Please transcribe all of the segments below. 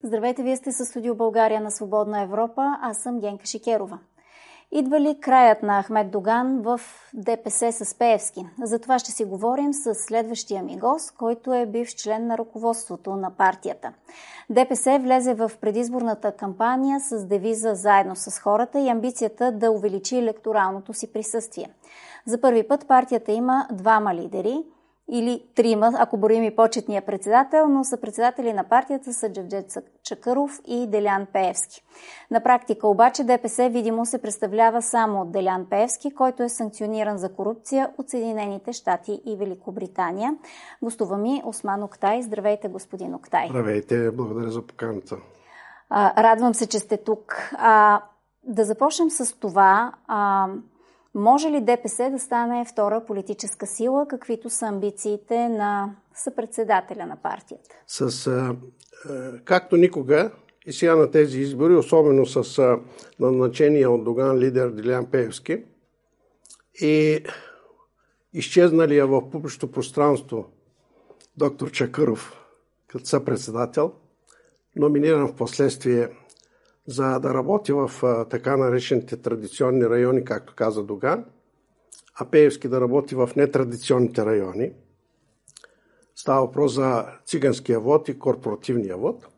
Здравейте, вие сте със Студио България на Свободна Европа. Аз съм Генка Шикерова. Идва ли краят на Ахмед Доган в ДПС с Пеевски? За това ще си говорим с следващия ми гост, който е бивш член на ръководството на партията. ДПС влезе в предизборната кампания с девиза "Заедно с хората" и амбицията да увеличи електоралното си присъствие. За първи път партията има двама лидери, или трима, ако борим и почетния председател, но съпредседатели на партията са Джевдет Чакъров и Делян Пеевски. На практика обаче ДПС видимо се представлява само от Делян Пеевски, който е санкциониран за корупция от Съединените щати и Великобритания. Гостува ми Осман Октай. Здравейте, господин Октай. Здравейте, благодаря за поканата. Радвам се, че сте тук. Да започнем с това. Може ли ДПС да стане втора политическа сила, каквито са амбициите на съпредседателя на партията? Както никога и сега на тези избори, особено с назначения от Доган лидер Делян Пеевски и изчезналия в публичното пространство доктор Чакъров като съпредседател, номиниран в последствие за да работи в така наречените традиционни райони, както каза Доган, а Пеевски да работи в нетрадиционните райони. Става въпрос за циганския вод и корпоративния вод.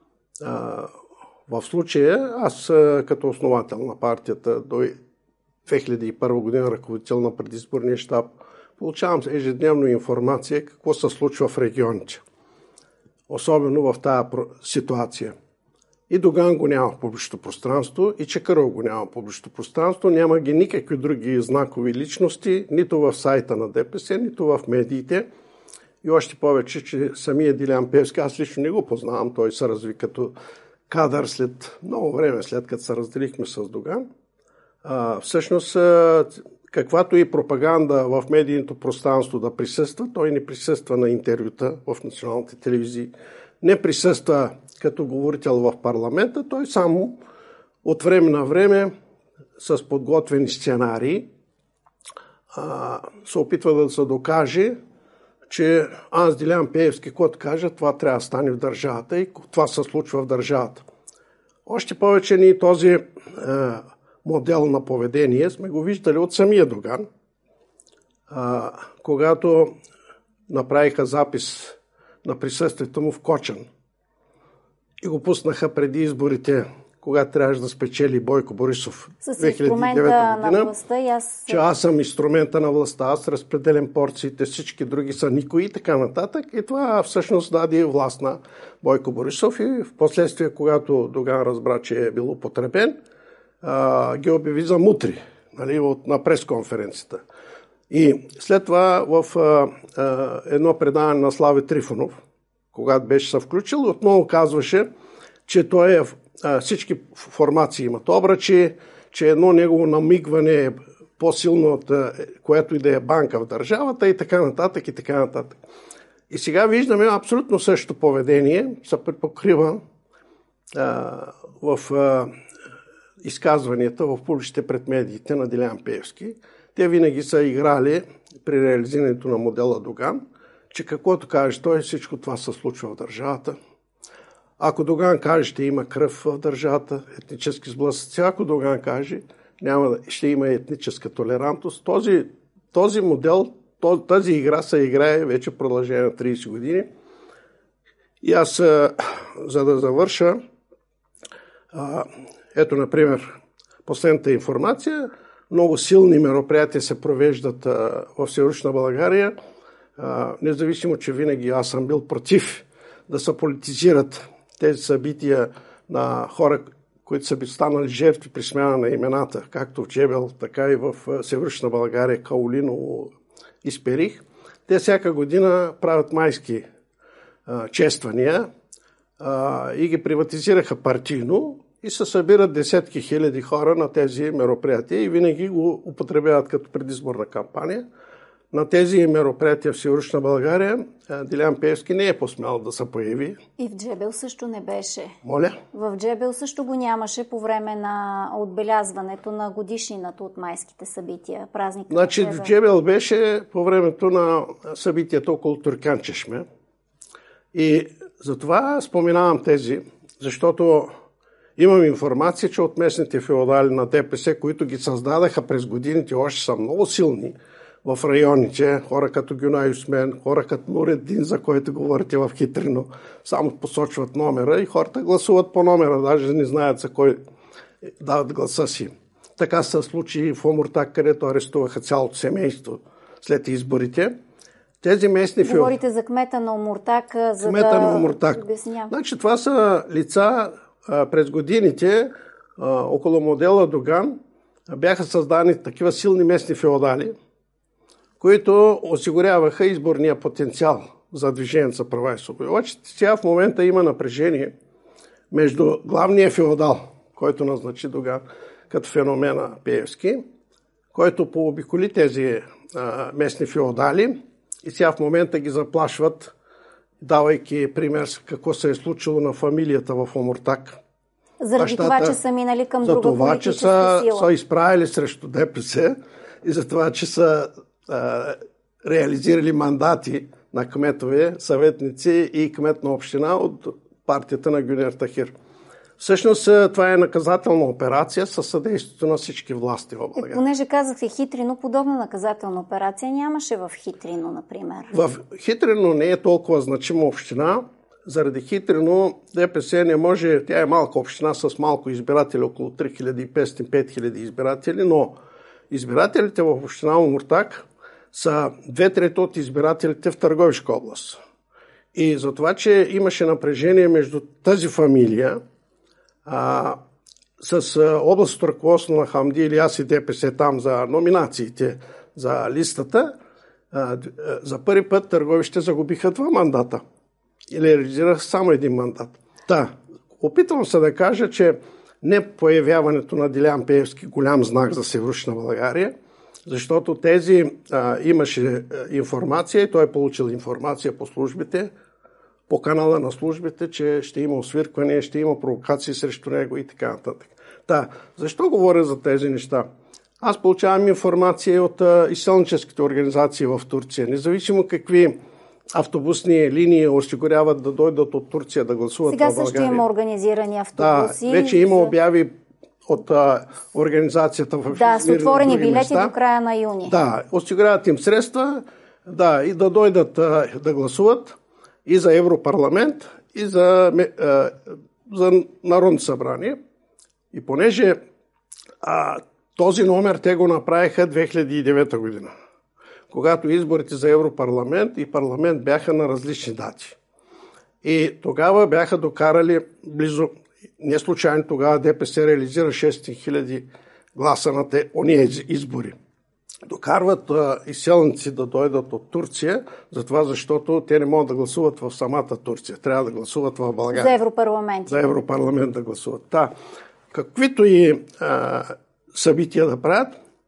В случая аз като основател на партията до 2001 година, ръководител на предизборния щаб, получавам ежедневно информация какво се случва в регионите. Особено в тази ситуация. И Доган го няма в публичното пространство, и Чакъров го няма в публичното пространство. Няма ги никакви други знакови личности, нито в сайта на ДПС, нито в медиите. И още повече, че самия Делян Пеевски, аз лично не го познавам, той се разви като кадър след много време, след като се разделихме с Доган. Всъщност, каквато и пропаганда в медийното пространство да присъства, той не присъства на интервюта в националните телевизии, не присъства като говорител в парламента, той само от време на време с подготвени сценарии се опитва да се докаже, че аз, Делян Пеевски, който кажа, това трябва да стане в държавата и това се случва в държавата. Още повече ние този модел на поведение сме го виждали от самия Доган, когато направиха запис на присъствието му в Кочан и го пуснаха преди изборите, когато трябваше да спечели Бойко Борисов в 2009 година, че аз съм инструмента на властта, аз разпределям порциите, всички други са никои и така нататък. И това всъщност даде власт на Бойко Борисов и в последствие, когато Доган разбра, че е бил употребен, ги обяви за мутри, нали, на пресконференцията. И след това в едно предаване на Слави Трифонов, когато беше се включил, отново казваше, че той всички формации имат обръчи, че едно негово намигване е по-силно от което и да е банка в държавата и така нататък, и така нататък. И сега виждаме абсолютно същото поведение, се препокрива в изказванията в публичните пред медиите на Делян Пеевски. Те винаги са играли при реализирането на модела Доган, че каквото каже той, всичко това се случва в държавата. Ако Доган каже, ще има кръв в държавата, етнически сблъсъци, ако Доган каже, ще има етническа толерантност. Този модел, тази игра се играе вече в продължение на 30 години. И аз, за да завърша, ето, например, последната информация, много силни мероприятия се провеждат в Североизточна България, независимо, че винаги аз съм бил против да се политизират тези събития на хора, които са станали жертви при смяна на имената, както в Джебел, така и в Североизточна България, Каолиново и Сперих. Те всяка година правят майски чествания и ги приватизираха партийно и се събират десетки хиляди хора на тези мероприятия и винаги го употребяват като предизборна кампания. На тези мероприятия в Североизточна България Делян Пеевски не е посмял да се появи. И в Джебел също не беше. Моля? В Джебел също го нямаше по време на отбелязването на годишнината от майските събития, празника. Значи в Джебел беше по времето на събитията около Туркан чешме. И затова споменавам тези, защото имам информация, че от местните феодали на ДПС, които ги създадаха през годините, още са много силни в районите, хора като Гюнай Юсмен, хора като Нуреддин, за който говорите в Хитрино, само посочват номера и хората гласуват по номера, даже не знаят за кой дават гласа си. Така се случи в Омуртаг, където арестуваха цялото семейство след изборите. Тези местни Говорите за кмета на Омуртаг, за кмета на Омуртаг. Обяснявам. Значи, това са лица през годините около модела Доган бяха създани такива силни местни феодали, които осигуряваха изборния потенциал за Движението за права и свободи. Обаче сега в момента има напрежение между главния феодал, който назначи Доган като феномена Пеевски, който пообиколи тези местни феодали и сега в момента ги заплашват, давайки пример какво се е случило на фамилията в Омуртаг. Заради това, че са минали към друга политическа сила. За това, че са изправили срещу ДПС и за това, че са реализирали мандати на кметове, съветници и кмет на община от партията на Гюнер Тахир. Всъщност това е наказателна операция със съдействието на всички власти в България. Понеже казахте Хитрино, подобна наказателна операция нямаше в Хитрино, например. В Хитрино не е толкова значима община. Заради Хитрино ДПС не може, тя е малка община с малко избиратели, около 3500-5000 избиратели, но избирателите в община Омуртаг са 2/3 от избирателите в Търговишка област. И за това, че имаше напрежение между тази фамилия с областното ръководство на Хамди Илияс и ДПС там за номинациите за листата, за първи път Търговище загубиха 2 мандата. Или реализираха само 1 мандат. Опитвам се да кажа, че не появяването на Делян Пеевски голям знак за Североизточна България, защото имаше информация и той е получил информация по службите, по канала на службите, че ще има освиркване, ще има провокации срещу него и така нататък. Защо говоря за тези неща? Аз получавам информация от изселническите организации в Турция, независимо какви автобусни линии осигуряват да дойдат от Турция да гласуват в България. Сега също има организирани автобуси. Вече има обяви от организацията в с отворени билети до края на юни. Осигуряват им средства, и да дойдат да гласуват и за Европарламент, и за Народно събрание. И понеже този номер те го направиха 2009 година, когато изборите за Европарламент и парламент бяха на различни дати. И тогава бяха докарали близо, не случайно тогава ДПС реализира 6000 гласа на ония избори. Докарват изселници да дойдат от Турция, защото те не могат да гласуват в самата Турция. Трябва да гласуват в България. За Европарламент. За Европарламент да гласуват. Каквито и събития да правят,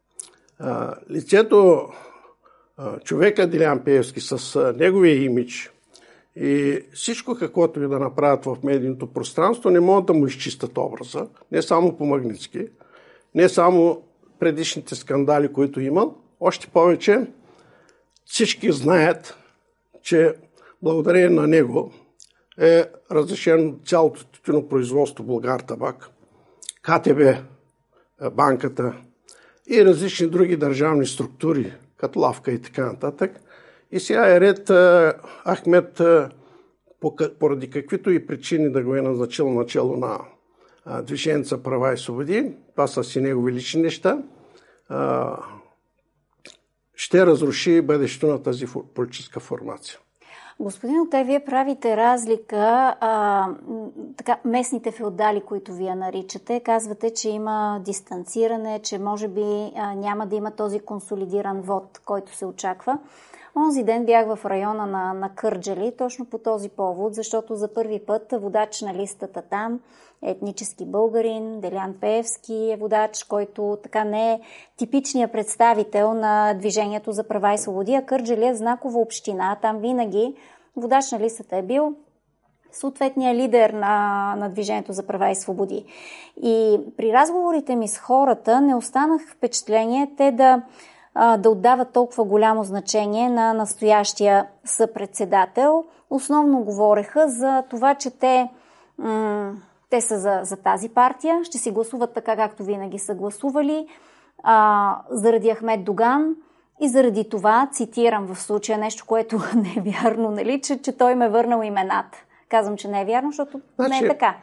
лицето човека Делян Пеевски с неговия имидж и всичко каквото и да направят в медийното пространство, не могат да му изчистят образа. Не само по Магнитски, не само предишните скандали, които имал. Още повече всички знаят, че благодарение на него е разрешено цялото тютюнопроизводство Булгартабак, КТБ, банката и различни други държавни структури, като Лавка и така нататък. И сега е ред Ахмед, поради каквито и причини да го е назначил начало на Движението за права и свободи, това са си негови лични неща, ще разруши бъдещето на тази политическа формация. Господин Октай, вие правите разлика, местните феодали, които вие наричате, казвате, че има дистанциране, че може би няма да има този консолидиран вод, който се очаква. Онзи ден бях в района на Кърджали, точно по този повод, защото за първи път водач на листата там е етнически българин, Делян Пеевски е водач, който така не е типичният представител на Движението за права и свободи, а Кърджали е знакова община, там винаги водач на листата е бил съответният лидер на Движението за права и свободи. И при разговорите ми с хората не останах впечатление те да отдават толкова голямо значение на настоящия съпредседател. Основно говореха за това, че те Те са за тази партия, ще си гласуват така, както винаги са гласували, заради Ахмед Доган и заради това, цитирам в случая нещо, което не е вярно, нали, че той ме върнал имената. Казвам, че не е вярно, защото не е така.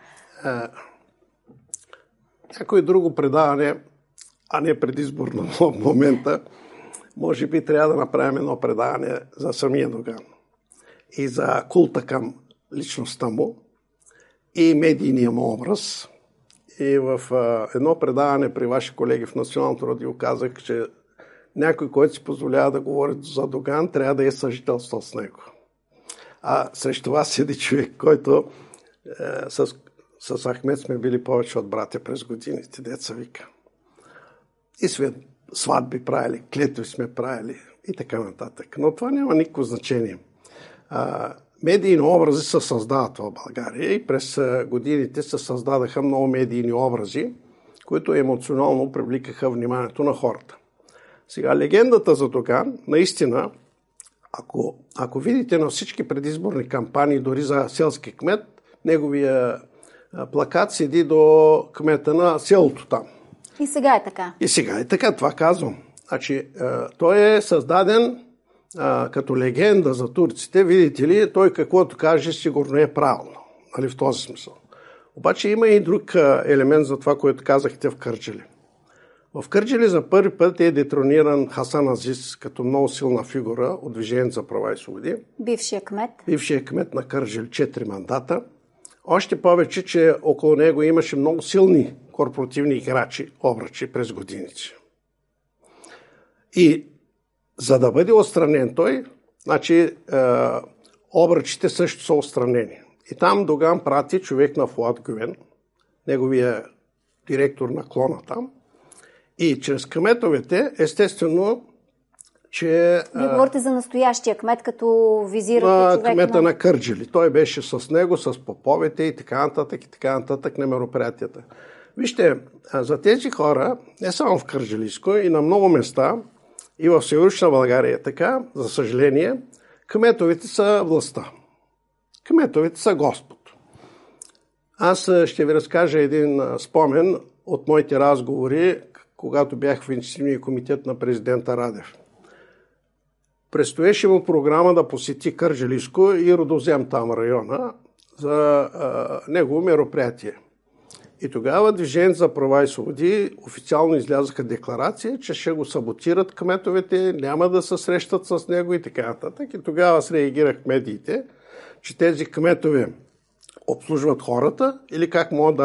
Някое друго предаване, а не предизборно в момента, може би трябва да направим едно предаване за самия Доган и за култа към личността му и медийния му образ. И в едно предаване при ваши колеги в Националното радио казах, че някой, който си позволява да говори за Доган, трябва да е съжителство с него. А срещу вас седи човек, който с Ахмед сме били повече от братя през годините, деца вика. И сме сватби правили, клетви сме правили и така нататък. Но това няма никакво значение. Медийни образи се създават в България и през годините се създадаха много медийни образи, които емоционално привликаха вниманието на хората. Сега, легендата за Доган, наистина, ако видите на всички предизборни кампании, дори за селски кмет, неговия плакат седи до кмета на селото там. И сега е така. И сега е така, това казвам. Значи, той е създаден като легенда за турците, видите ли, той каквото каже сигурно е правилно. Нали, в този смисъл. Обаче има и друг елемент за това, което казахте в Кърджали. В Кърджали за първи път е детрониран Хасан Азис като много силна фигура от Движението за права и свободи. Бившия кмет на Кърджали, 4 мандата. Още повече, че около него имаше много силни корпоративни играчи, обръчи през годините. И за да бъде отстранен той, значи обръчите също са отстранени. И там Доган прати човек на Фуад Гювен, неговия директор на клона там, и чрез кметовете, естествено, че... Вие говорите за настоящия кмет, като визирате човек кмета на Кърджали. Той беше с него, с поповете и така нататък на мероприятията. Вижте, за тези хора, не само в Кърджалийско, и на много места, и в Северична България така, за съжаление, кметовете са властта. Кметовете са Господ. Аз ще ви разкажа един спомен от моите разговори, когато бях в инициативния комитет на президента Радев. Предстоеше му програма да посети Кърджалийско и Рудозем там района за негово мероприятие. И тогава Движението за права и свободи официално излязаха декларация, че ще го саботират кметовете, няма да се срещат с него и така нататък. И тогава аз реагирах в медиите, че тези кметове обслужват хората или как могат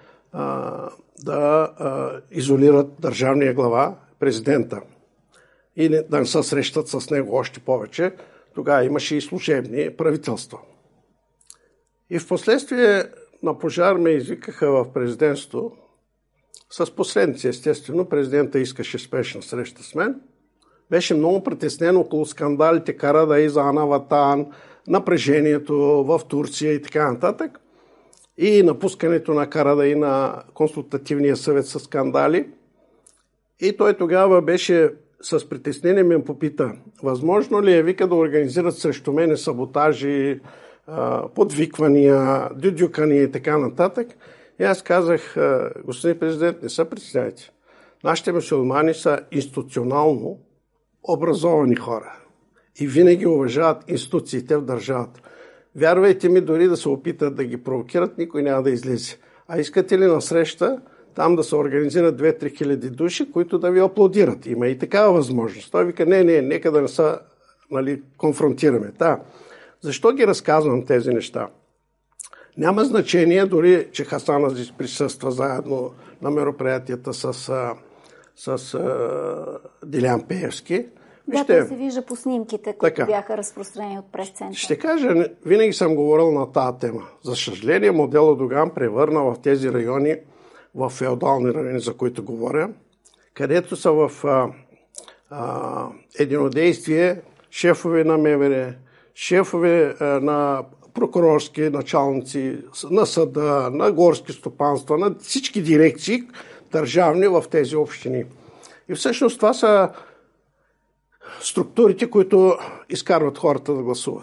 да изолират държавния глава, президента. И да не се срещат с него още повече. Тогава имаше и служебни правителства. И в последствие на пожар ме извикаха в президентство с последници, естествено. Президента искаше спешна среща с мен. Беше много притеснен около скандалите Карадаи за Ана Ватан, напрежението в Турция и така нататък. И напускането на Карадаи на консултативния съвет с скандали. И той тогава беше с притеснение ме попита, възможно ли е, вика, да организират срещу мене саботажи, подвиквания, дюдюкания и така нататък. И аз казах, господин президент, не се притеснявайте. Нашите мюсюлмани са институционално образовани хора и винаги уважават институциите в държавата. Вярвайте ми, дори да се опитат да ги провокират, никой няма да излезе. А искате ли на среща там да се организират 2-3 хиляди души, които да ви аплодират? Има и такава възможност. Той вика, нека да не се конфронтираме. Защо ги разказвам тези неща? Няма значение, дори че Хасан Азис присъства заедно на мероприятията с Делян Пеевски. Той се вижда по снимките, които бяха разпространени от прес-центъра. Ще кажа, винаги съм говорил на тази тема. За съжаление, модела Доган превърна в тези райони, в феодални райони, за които говоря, където са в единодействие шефове на МВР, шефове на прокурорски началници, на съда, на горски стопанства, на всички дирекции държавни в тези общини. И всъщност това са структурите, които изкарват хората да гласуват.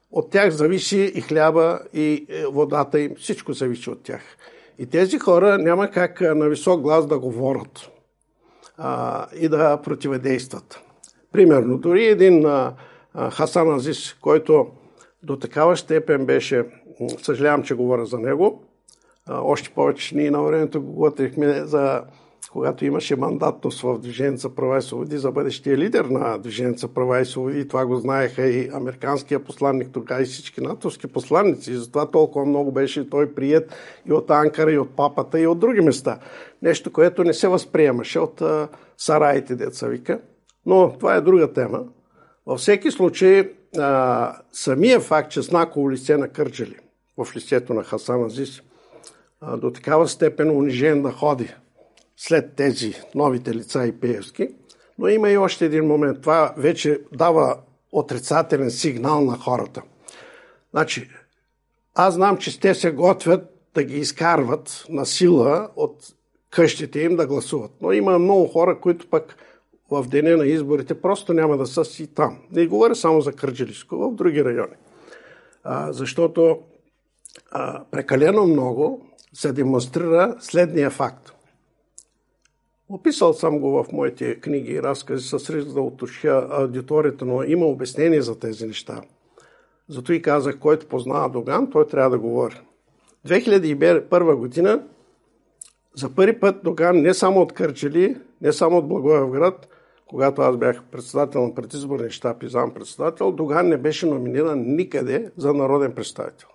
от тях зависи и хляба, и водата им, всичко зависи от тях. И тези хора няма как на висок глас да говорят и да противодействат. Примерно, дори един Хасан Азис, който до такава степен беше, съжалявам, че говоря за него, още повече ние на времето го говорихме за когато имаше мандатност в Движението за права и свободи за бъдещия лидер на Движението за права и свободи. Това го знаеха и американския посланник, тогава и всички натовски посланници. И затова толкова много беше той приет и от Анкара, и от папата, и от други места. Нещо, което не се възприемаше от сараите, деца вика. Но това е друга тема. Във всеки случай, самия факт, че знаково лице на Кърджали в лицето на Хасан Азис до такава степен унижен да ходи след тези новите лица и Пеевски. Но има и още един момент. Това вече дава отрицателен сигнал на хората. Значи, аз знам, че те се готвят да ги изкарват на сила от къщите им да гласуват. Но има много хора, които пък в деня на изборите просто няма да са си там. Не говоря само за Кърджалийско, в други райони. Защото прекалено много се демонстрира следния факт. Описал съм го в моите книги и разкази с риск да уточня аудиторията, но има обяснение за тези неща. Зато и казах, който познава Доган, той трябва да говори. 2001 година за първи път Доган не само от Кърджали, не само от Благоевград, когато аз бях председател на предизборния щаб и зампредседател, Доган не беше номиниран никъде за народен представител.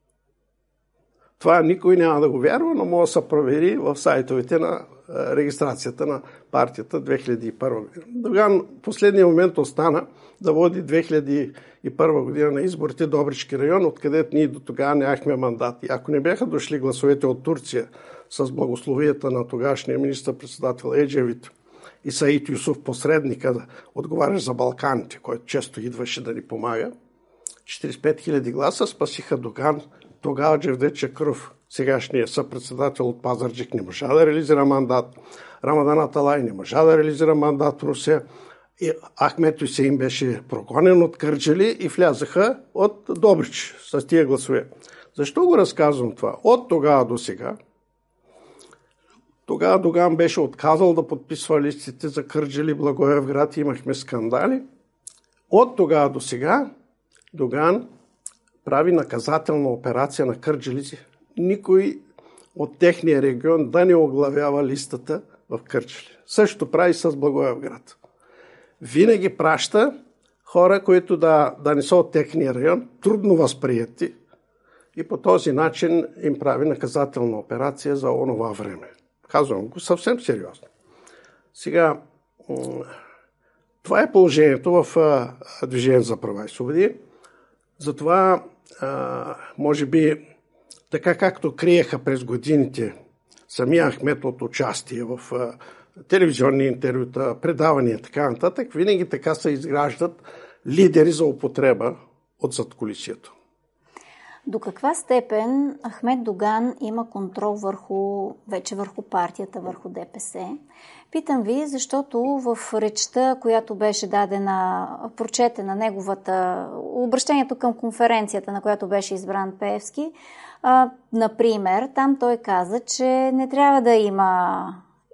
Това никой няма да го вярва, но може да се провери в сайтовете на регистрацията на партията 2001 година. Доган в последния момент остана да води 2001 година на изборите Добрички район, откъдето ние до тогава нямахме мандати. Ако не бяха дошли гласовете от Турция с благословията на тогашния министър-председател Еджевит и Саид Юсуф, посредника, отговарящ за Балканите, който често идваше да ни помага, 45 000 гласа спасиха Доган. Тогава Джевдет Чакъров, сегашният съпредседател от Пазарджик, не можа да реализира мандат. Рамадан Аталай не можа да реализира мандат в Русия. И Ахмет Хюсеин беше прогонен от Кърджали и влязаха от Добрич с тия гласове. Защо го разказвам това? От тогава до сега, тогава Доган беше отказал да подписва листите за Кърджали, Благоевград, имахме скандали. От тогава до сега Доган прави наказателна операция на кърджалици. Никой от техния регион да не оглавява листата в Кърджали. Също прави с Благоевград. Винаги праща хора, които да не са от техния район, трудно възприяти, и по този начин им прави наказателна операция за онова време. Казвам го съвсем сериозно. Сега, това е положението в Движението за права и свободи. Затова, може би, така както криеха през годините самия Ахмет от участие в телевизионни интервюта, предавания и така нататък, винаги така се изграждат лидери за употреба от задкулисието. До каква степен Ахмет Доган има контрол вече върху партията, върху ДПС? Питам ви, защото в речта, която беше дадена, прочетена неговата, обращението към конференцията, на която беше избран Пеевски, например, там той каза, че не трябва да има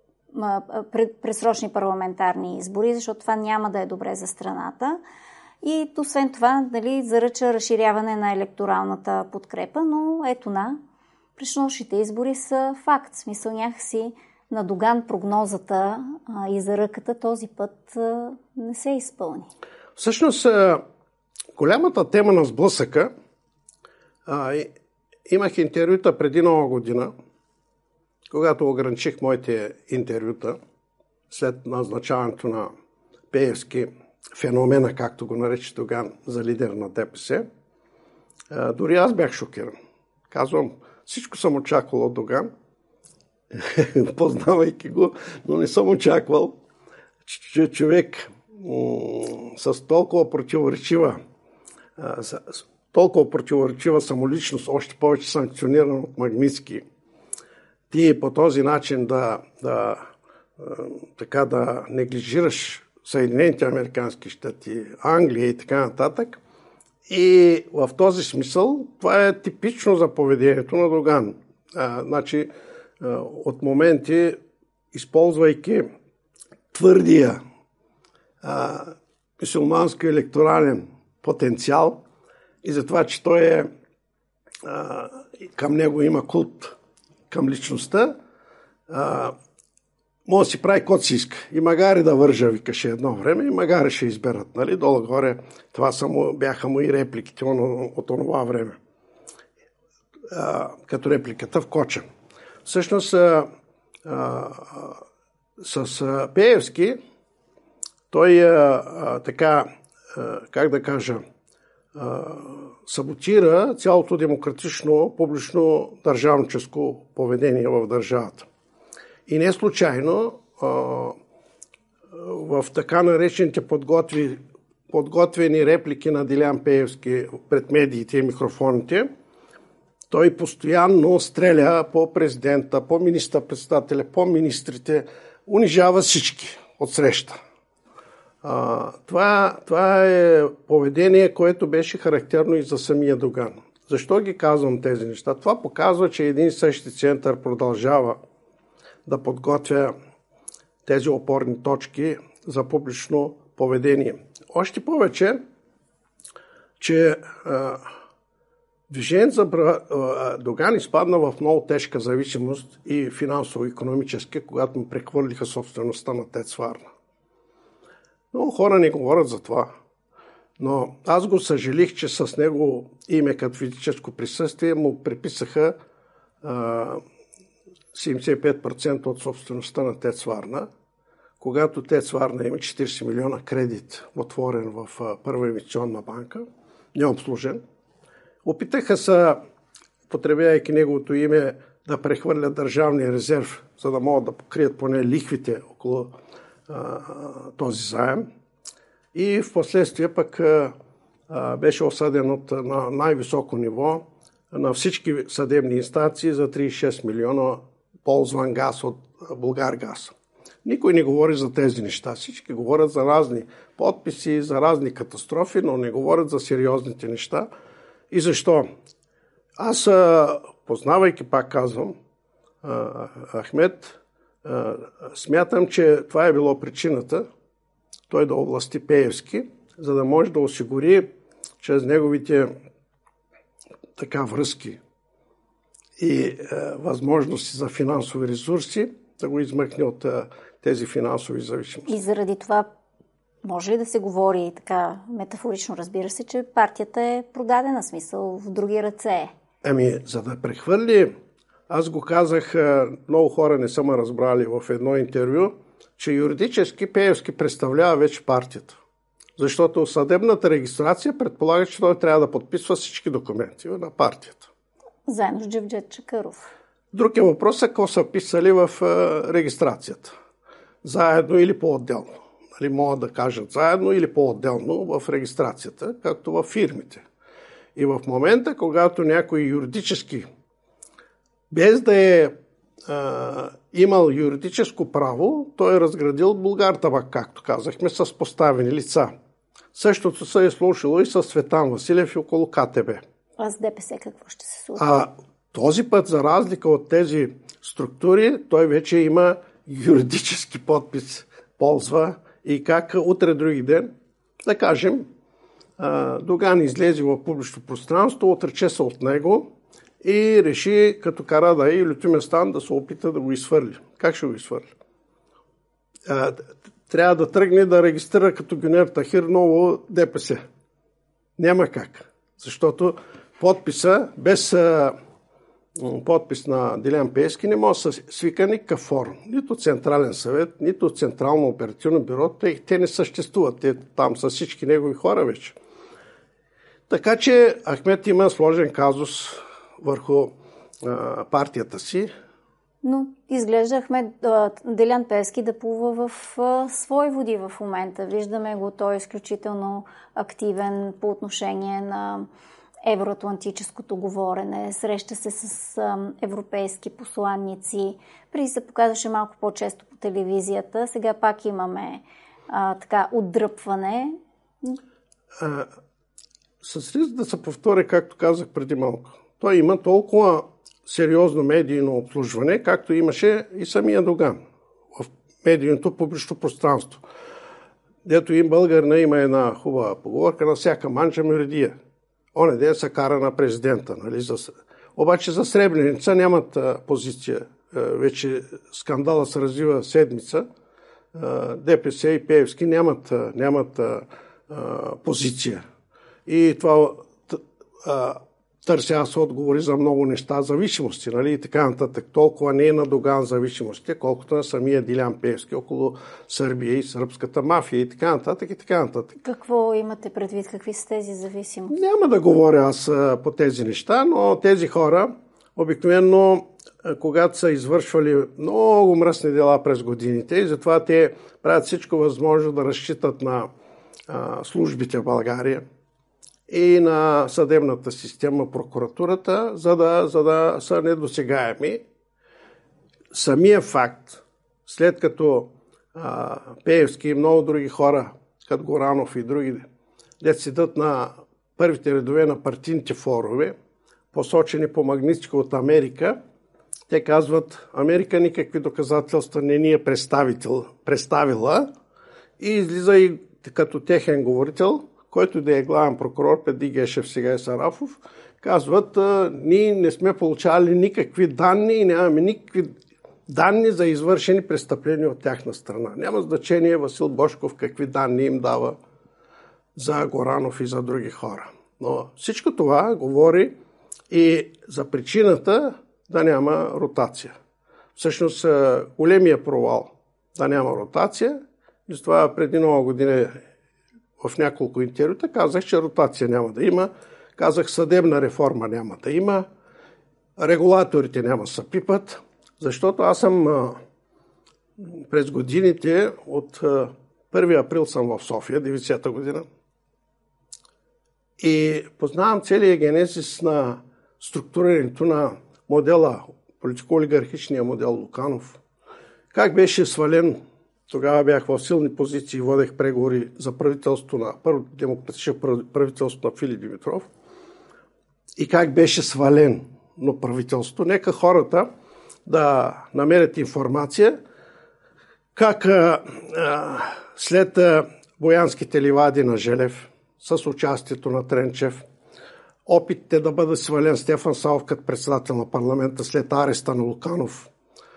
предсрочни парламентарни избори, защото това няма да е добре за страната. И освен това, заръча разширяване на електоралната подкрепа, но предсрочните избори са факт. В смисъл някакси на Доган прогнозата и заръката този път не се изпълни. Всъщност, голямата тема на сблъсъка, имах интервюта преди Нова година, когато ограничих моите интервюта след назначаването на Пеевски, феномена, както го нарече Доган, за лидер на ДПС. Дори аз бях шокиран. Казвам, всичко съм очаквал от Доган, познавайки го, но не съм очаквал, че човек с толкова противоречива самоличност, още повече санкциониран от Магнитски, ти по този начин да неглижираш Съединените американски щати, Англия и така нататък, И в този смисъл това е типично за поведението на Доган. От моменти, използвайки твърдия мюсюлмански електорален потенциал и за това, че той към него има култ към личността, може да си прави каквото си иска. И магари да вържа, викаше едно време, и магари ще изберат. Нали? Долу-горе това бяха му и репликите от онова време. Като репликата в Коча. Всъщност с Пеевски той как да кажа, саботира цялото демократично, публично държавническо поведение в държавата. И не случайно в така наречените подготвени реплики на Делян Пеевски пред медиите и микрофоните, той постоянно стреля по президента, по министър-председателя, по министрите, унижава всички от среща. Това е поведение, което беше характерно и за самия Доган. Защо ги казвам тези неща? Това показва, че един и същи център продължава да подготвя тези опорни точки за публично поведение. Още повече, че движението за Доган изпадна в много тежка зависимост и финансово-икономически, когато му прехвърлиха собствеността на ТЕЦ Варна. Много хора не говорят за това, но аз го съжалих, че с него име като физическо присъствие му приписаха 75% от собствеността на ТЕЦ Варна, когато ТЕЦ Варна има 40 милиона кредит, отворен в Първа инвестиционна банка, необслужен. Опитаха се, потребявайки неговото име, да прехвърлят държавния резерв, за да могат да покрият поне лихвите около този заем. И в последствие пък беше осъден на най-високо ниво на всички съдебни инстанции за 36 милиона ползван газ от Булгаргаз. Никой не говори за тези неща. Всички говорят за разни подписи, за разни катастрофи, но не говорят за сериозните неща. И защо? Аз, познавайки, пак казвам, Ахмед, смятам, че това е било причината той да овласти Пеевски, за да може да осигури чрез неговите връзки и възможности за финансови ресурси да го измъкне от тези финансови зависимости. И заради това може ли да се говори така метафорично, разбира се, че партията е продадена, смисъл в други ръце? За да прехвърли, аз го казах, много хора не са ме разбрали в едно интервю, че юридически Пеевски представлява вече партията. Защото съдебната регистрация предполага, че той трябва да подписва всички документи на партията. Заедно с Джевдет Чакъров. Друг е въпросът, какво са писали в регистрацията. Заедно или по-отделно. Нали, могат да кажат заедно или по-отделно в регистрацията, както в фирмите. И в момента, когато някой юридически, без да е имал юридическо право, той е разградил Булгартабак, както казахме, с поставени лица. Същото се е случило и с Цветан Василев и около КТБ. А с ДПС какво ще се случи? Този път, за разлика от тези структури, той вече има юридически подпис, ползва и как утре други ден, да кажем, Доган излезе в публично пространство, отрече се от него и реши като Карадай и Лютюместан да се опита да го изхвърли. Как ще го изхвърли? Трябва да тръгне да регистрира като Гюнер Тахир ново ДПС. Няма как. Защото подписа без подпис на Делян Пеевски не може да се свика никакъв форум. Нито Централен съвет, нито Централно оперативно бюро. Те не съществуват. Те там са всички негови хора вече. Така че Ахмед има сложен казус върху партията си. Но изглежда Делян Пеевски да плува в свои води в момента. Виждаме го, той е изключително активен по отношение на евроатлантическото говорене, среща се с европейски посланници. Преди се показваше малко по-често по телевизията. Сега пак имаме отдръпване. с риск да се повторя, както казах преди малко. Той има толкова сериозно медийно обслужване, както имаше и самия Доган в медийното публично пространство. Дето им българина има една хубава поговорка: на всяка манча мердия. Оне ден се кара на президента. Нали? Обаче за Сребреница нямат позиция. Вече скандала се развива седмица. ДПС и Пеевски нямат позиция. И това търся аз отговори за много неща, зависимости, нали, и така нататък. Толкова не е на Доган зависимости, колкото на самия Дилян Пеевски около Сърбия и сръбската мафия и така нататък, и така нататък. Какво имате предвид? Какви са тези зависимости? Няма да говоря аз по тези неща, но тези хора обикновено, когато са извършвали много мръсни дела през годините, и затова те правят всичко възможно да разчитат на службите в България и на съдебната система, прокуратурата, за да са недосегаеми. Самия факт, след като Пеевски и много други хора, като Горанов и други, дето седат на първите редове на партийните форуми, посочени по Магнитска от Америка, те казват: Америка никакви доказателства не ни е представила, и излиза и като техен говорител, който да е главен прокурор, преди Гешев, сега е Сарафов, казват: ние не сме получавали никакви данни и нямаме никакви данни за извършени престъпления от тяхна страна. Няма значение Васил Божков какви данни им дава за Горанов и за други хора. Но всичко това говори и за причината да няма ротация. Всъщност големия провал да няма ротация, и с това преди много години в няколко интервюта казах, че ротация няма да има, казах, съдебна реформа няма да има, регулаторите няма да се пипат, защото аз съм през годините, от 1 април съм в София, 90-та година, и познавам целия генезис на структурирането на модела, политико-олигархичния модел Луканов. Как беше свален, тогава бях в силни позиции, водех преговори за правителство на първото демократично правителство на Филип Димитров, и как беше свален на правителство. Нека хората да намерят информация как след боянските ливади на Желев, с участието на Тренчев, опитите да бъде свален Стефан Савов като председател на парламента след ареста на Луканов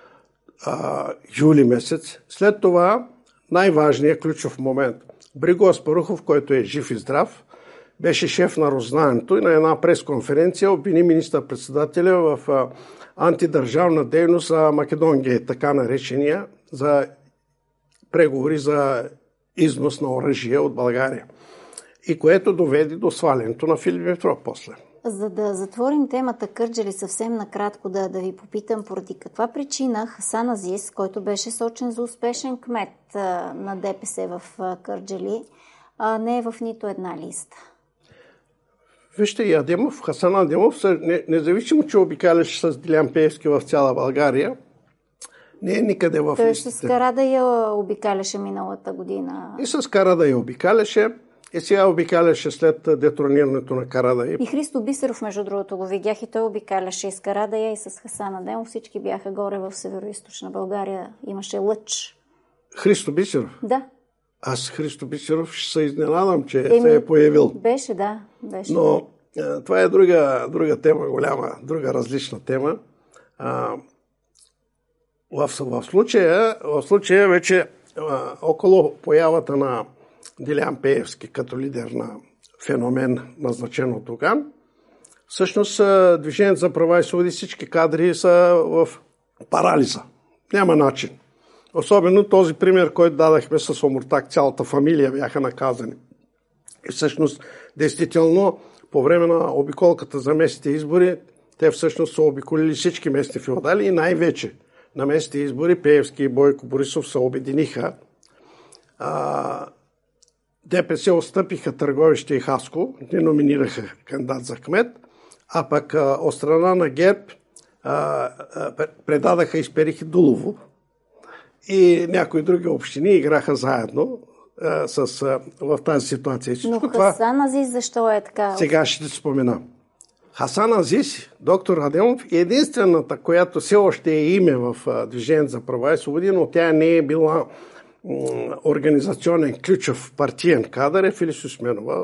юли месец. След това най-важният ключов момент. Бриго Аспарухов, който е жив и здрав, беше шеф на разузнаването и на една пресконференция обвини министър-председателя в антидържавна дейност за Македонгейт, така наречения, за преговори за износ на оръжие от България. И което доведе до свалянето на Филип Димитров после. За да затворим темата Кърджали съвсем накратко, да ви попитам, поради каква причина Хасан Азис, който беше сочен за успешен кмет на ДПС в Кърджали, не е в нито една листа? Вижте, и Хасан Адемов, независимо, че обикаляше с Дилян Пеевски в цяла България, не е никъде в листите. Той с Карадайъ обикаляше миналата година. И с Карадайъ обикаляше. И сега обикаляше след детронирането на Карадайъ. И Христо Бисеров, между другото, го видях, и той обикаляше и с Карадайъ, и с Хасан Адемов. Всички бяха горе в северо-источна България. Имаше лъч. Христо Бисеров? Да. Аз Христо Бисеров ще се изненадам, че се е появил. Беше, да. Беше. Но това е друга тема, голяма, друга различна тема. В случая вече около появата на Дилян Пеевски като лидер на феномен, назначен от Доган, всъщност Движението за права и свободи, всички кадри са в парализа. Няма начин. Особено този пример, който дадахме с Омуртак, цялата фамилия бяха наказани. И всъщност, действително, по време на обиколката за местните избори, те всъщност са обиколили всички местни феодали и най-вече на местните избори Пеевски и Бойко Борисов се обединиха. ДПС отстъпиха Търговище и Хаско, не номинираха кандидат за кмет, а пък от страна на ГЕРБ предадаха Исперих и Дулово и някои други общини играха заедно. в тази ситуация. Но Хасан Азис защо е така? Сега ще ти спомена. Хасан Азис, доктор Адемов, е единствената, която все още е име в Движението за права и свободи, но тя не е била организационен ключов партиен кадър, е Филис Усменова.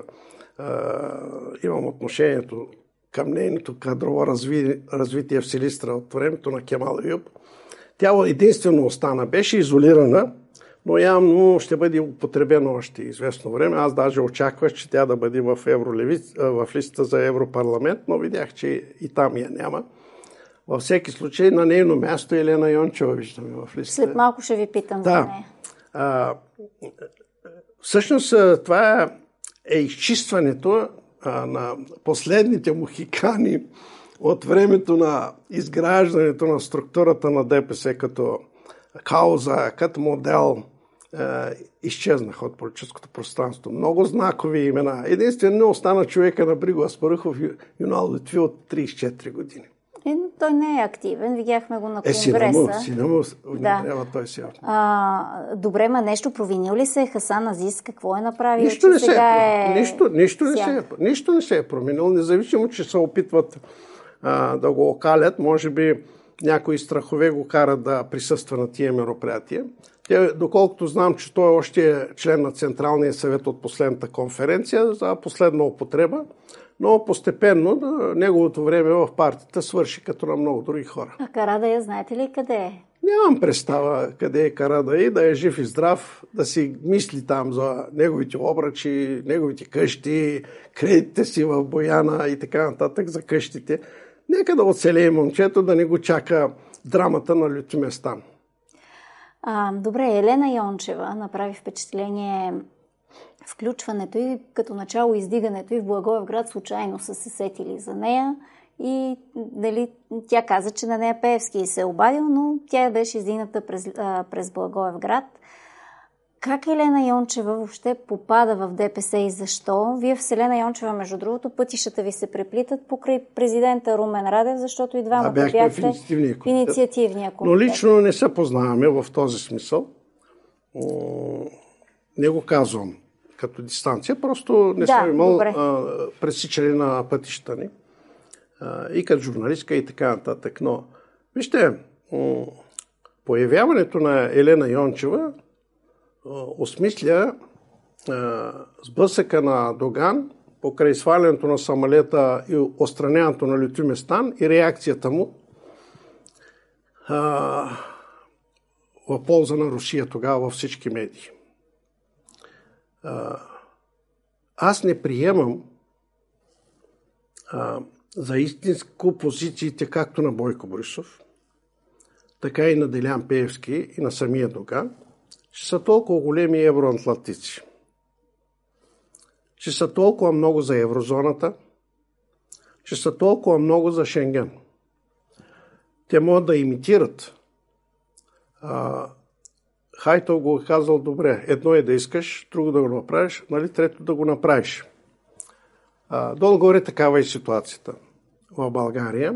Имам отношението към нейното кадрово развитие в Силистра от времето на Кемал Еюп. Тя единствено остана, беше изолирана, но явно ще бъде употребено още известно време. Аз даже очаквах, че тя да бъде в листа за Европарламент, но видях, че и там я няма. Във всеки случай на нейно място Елена Йончева виждаме в листа. След малко ще ви питам за нея. Всъщност това е изчистването на последните мухикани от времето на изграждането на структурата на ДПС като кауза, като модел, изчезнаха от политическото пространство. Много знакови имена. Единствено остана човека на Бриго Аспарухов, Юнал Литви от 34 години. Той не е активен. Видяхме го на конгреса. Сина му трябва той си. Добре, ма нещо провинил ли се Хасан Азис? Какво е направил? Нищо не се е променил. Независимо, че се опитват да го окалят. Може би някои страхове го карат да присъства на тия мероприятия. Доколкото знам, че той още е член на Централния съвет от последната конференция за последна употреба, но постепенно неговото време в партията свърши като на много други хора. А Карадайъ, знаете ли къде е? Нямам представа къде е Карадайъ, да е жив и здрав, да си мисли там за неговите обръчи, неговите къщи, кредитите си в Бояна и така нататък за къщите. Нека да оцелее момчето, да не го чака драмата на Лютиместан. Добре, Елена Йончева направи впечатление включването и като начало издигането и в Благоевград случайно са се сетили за нея и тя каза, че на нея Пеевски се е обадил, но тя беше издигната през Благоевград. Как Елена Йончева въобще попада в ДПС и защо? Вие в Елена Йончева, между другото, пътищата ви се преплитат покрай президента Румен Радев, защото и двамата бяхте в инициативния комитет. Но лично не се познаваме в този смисъл. Не го казвам като дистанция, просто не съм имал пресичане на пътища ни. И като журналистка и така нататък. Но вижте, появяването на Елена Йончева осмисля сблъсъка на Доган покрай свалянето на самолета и отстраняването на Лютиместан и реакцията му в полза на Русия тогава във всички медии. Аз не приемам за истинско позициите както на Бойко Борисов, така и на Делян Пеевски и на самия Доган, че са толкова големи евроатлантици, че са толкова много за еврозоната, че са толкова много за Шенген. Те могат да имитират. Хайтов го е казал добре. Едно е да искаш, друго да го направиш, трето да го направиш. Долу-горе такава е ситуацията в България.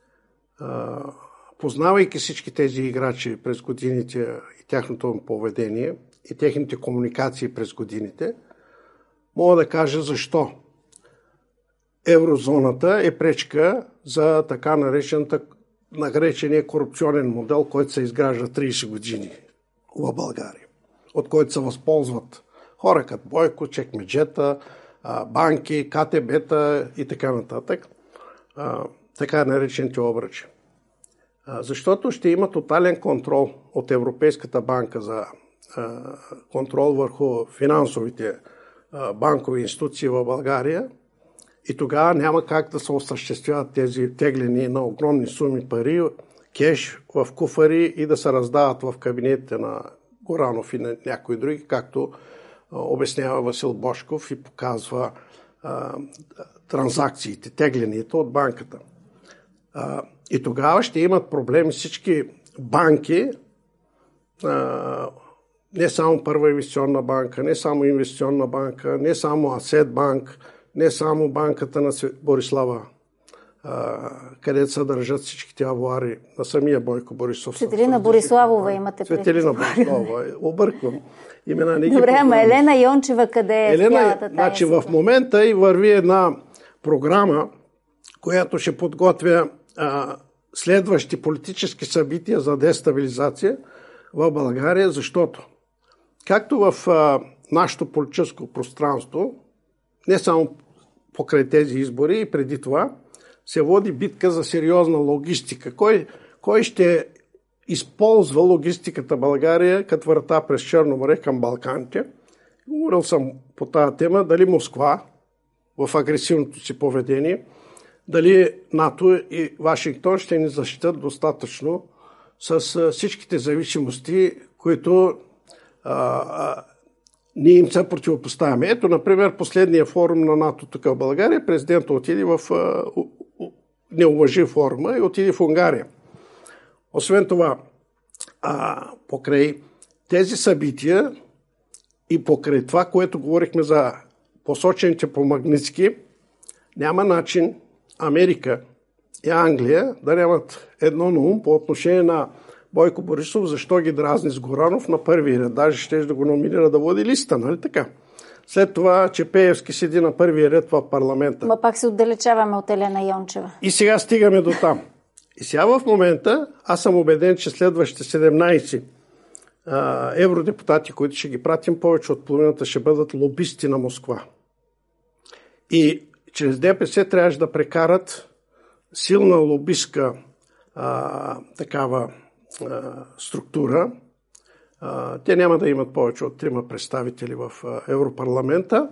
Познавайки всички тези играчи през годините и тяхното поведение и техните комуникации през годините, мога да кажа защо еврозоната е пречка за така наречения корупционен модел, който се изгражда 30 години в България, от който се възползват хора като Бойко, чекмеджета, банки, КТБ-та и така нататък, така наречените обръчи. Защото ще има тотален контрол от Европейската банка за контрол върху финансовите банкови институции в България и тогава няма как да се осъществяват тези теглени на огромни суми пари, кеш в куфари и да се раздават в кабинетите на Горанов и на някои други, както обяснява Васил Божков и показва транзакциите, теглените от банката. И тогава ще имат проблеми всички банки, не само Първа инвестиционна банка, не само инвестиционна банка, не само Асет банк, не само банката на Борислава където се държат всичките авуари на самия Бойко Борисов. Светелина Бориславова имате предвид. Светелина Бориславова. Обърквам имена. Добре, ама Елена Йончева къде е в цялата тая? Значи в момента и върви една програма, която ще подготвя следващи политически събития за дестабилизация в България, защото както в нашето политическо пространство, не само покрай тези избори и преди това, се води битка за сериозна логистика. Кой ще използва логистиката България като врата през Черно море към Балканите? Говорил съм по тази тема, дали Москва в агресивното си поведение, дали НАТО и Вашингтон ще ни защитат достатъчно с всичките зависимости, които ние им се противопоставяме. Ето, например, последния форум на НАТО тук в България, президентът отиде в не уважи форума и отиде в Унгария. Освен това, покрай тези събития и покрай това, което говорихме за посочените по Магнитски, няма начин Америка и Англия да нямат едно на ум по отношение на Бойко Борисов, защо ги дразни с Горанов на първи ред. Даже ще да го номинира да води листа, нали така? След това, че Пеевски седи на първия ред в парламента. Ма пак се отдалечаваме от Елена Йончева. И сега стигаме до там. И сега в момента аз съм убеден, че следващите 17 евродепутати, които ще ги пратим, повече от половината ще бъдат лобисти на Москва. И чрез ДПС трябваше да прекарат силна лобистка такава структура. Те няма да имат повече от 3 представители в Европарламента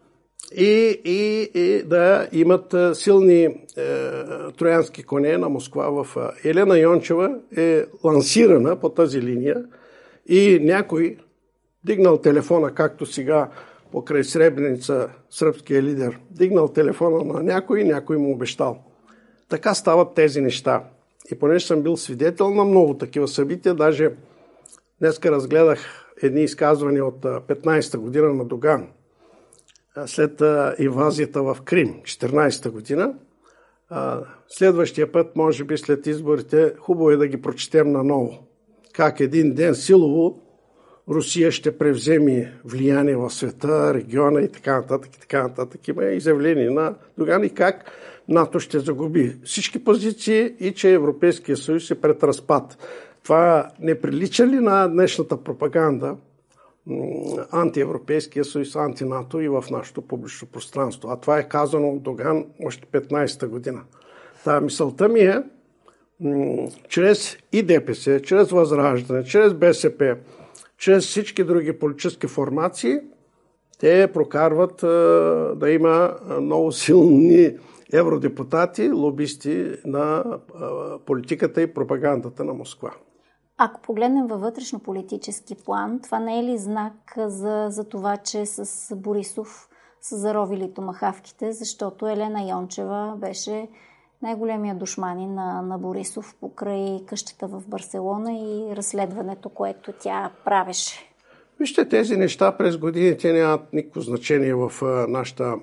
и да имат силни троянски коне на Москва. Елена Йончева е лансирана по тази линия и някой дигнал телефона, както сега покрай Сребреница сръбския лидер, дигнал телефона на някой и някой му обещал. Така стават тези неща. И понеже съм бил свидетел на много такива събития, даже днеска разгледах едни изказвания от 15-та година на Доган, след инвазията в Крим, 14-та година. Следващия път, може би след изборите, хубаво е да ги прочетем наново. Как един ден силово Русия ще превземе влияние в света, региона и така нататък. И така нататък. Има изявление на Доган и как НАТО ще загуби всички позиции и че Европейския съюз е пред разпад. Това не прилича ли на днешната пропаганда антиевропейския съюз, анти-НАТО и в нашето публично пространство? А това е казано от Доган още 15-та година. Та мисълта ми е, чрез и ДПС, чрез Възраждане, чрез БСП, чрез всички други политически формации, те прокарват да има много силни евродепутати, лобисти на политиката и пропагандата на Москва. Ако погледнем във вътрешно-политически план, това не е ли знак за това, че с Борисов са заровили томахавките, защото Елена Йончева беше най-големия душманин на Борисов покрай къщата в Барселона и разследването, което тя правеше? Вижте, тези неща през годините нямат никакво значение в нашата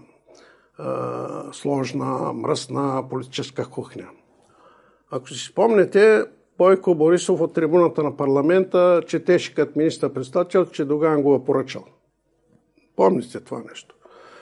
сложна, мръсна политическа кухня. Ако си спомнете, Бойко Борисов от трибуната на парламента четеше като министър-председател, че Доган го е поръчал. Помните това нещо.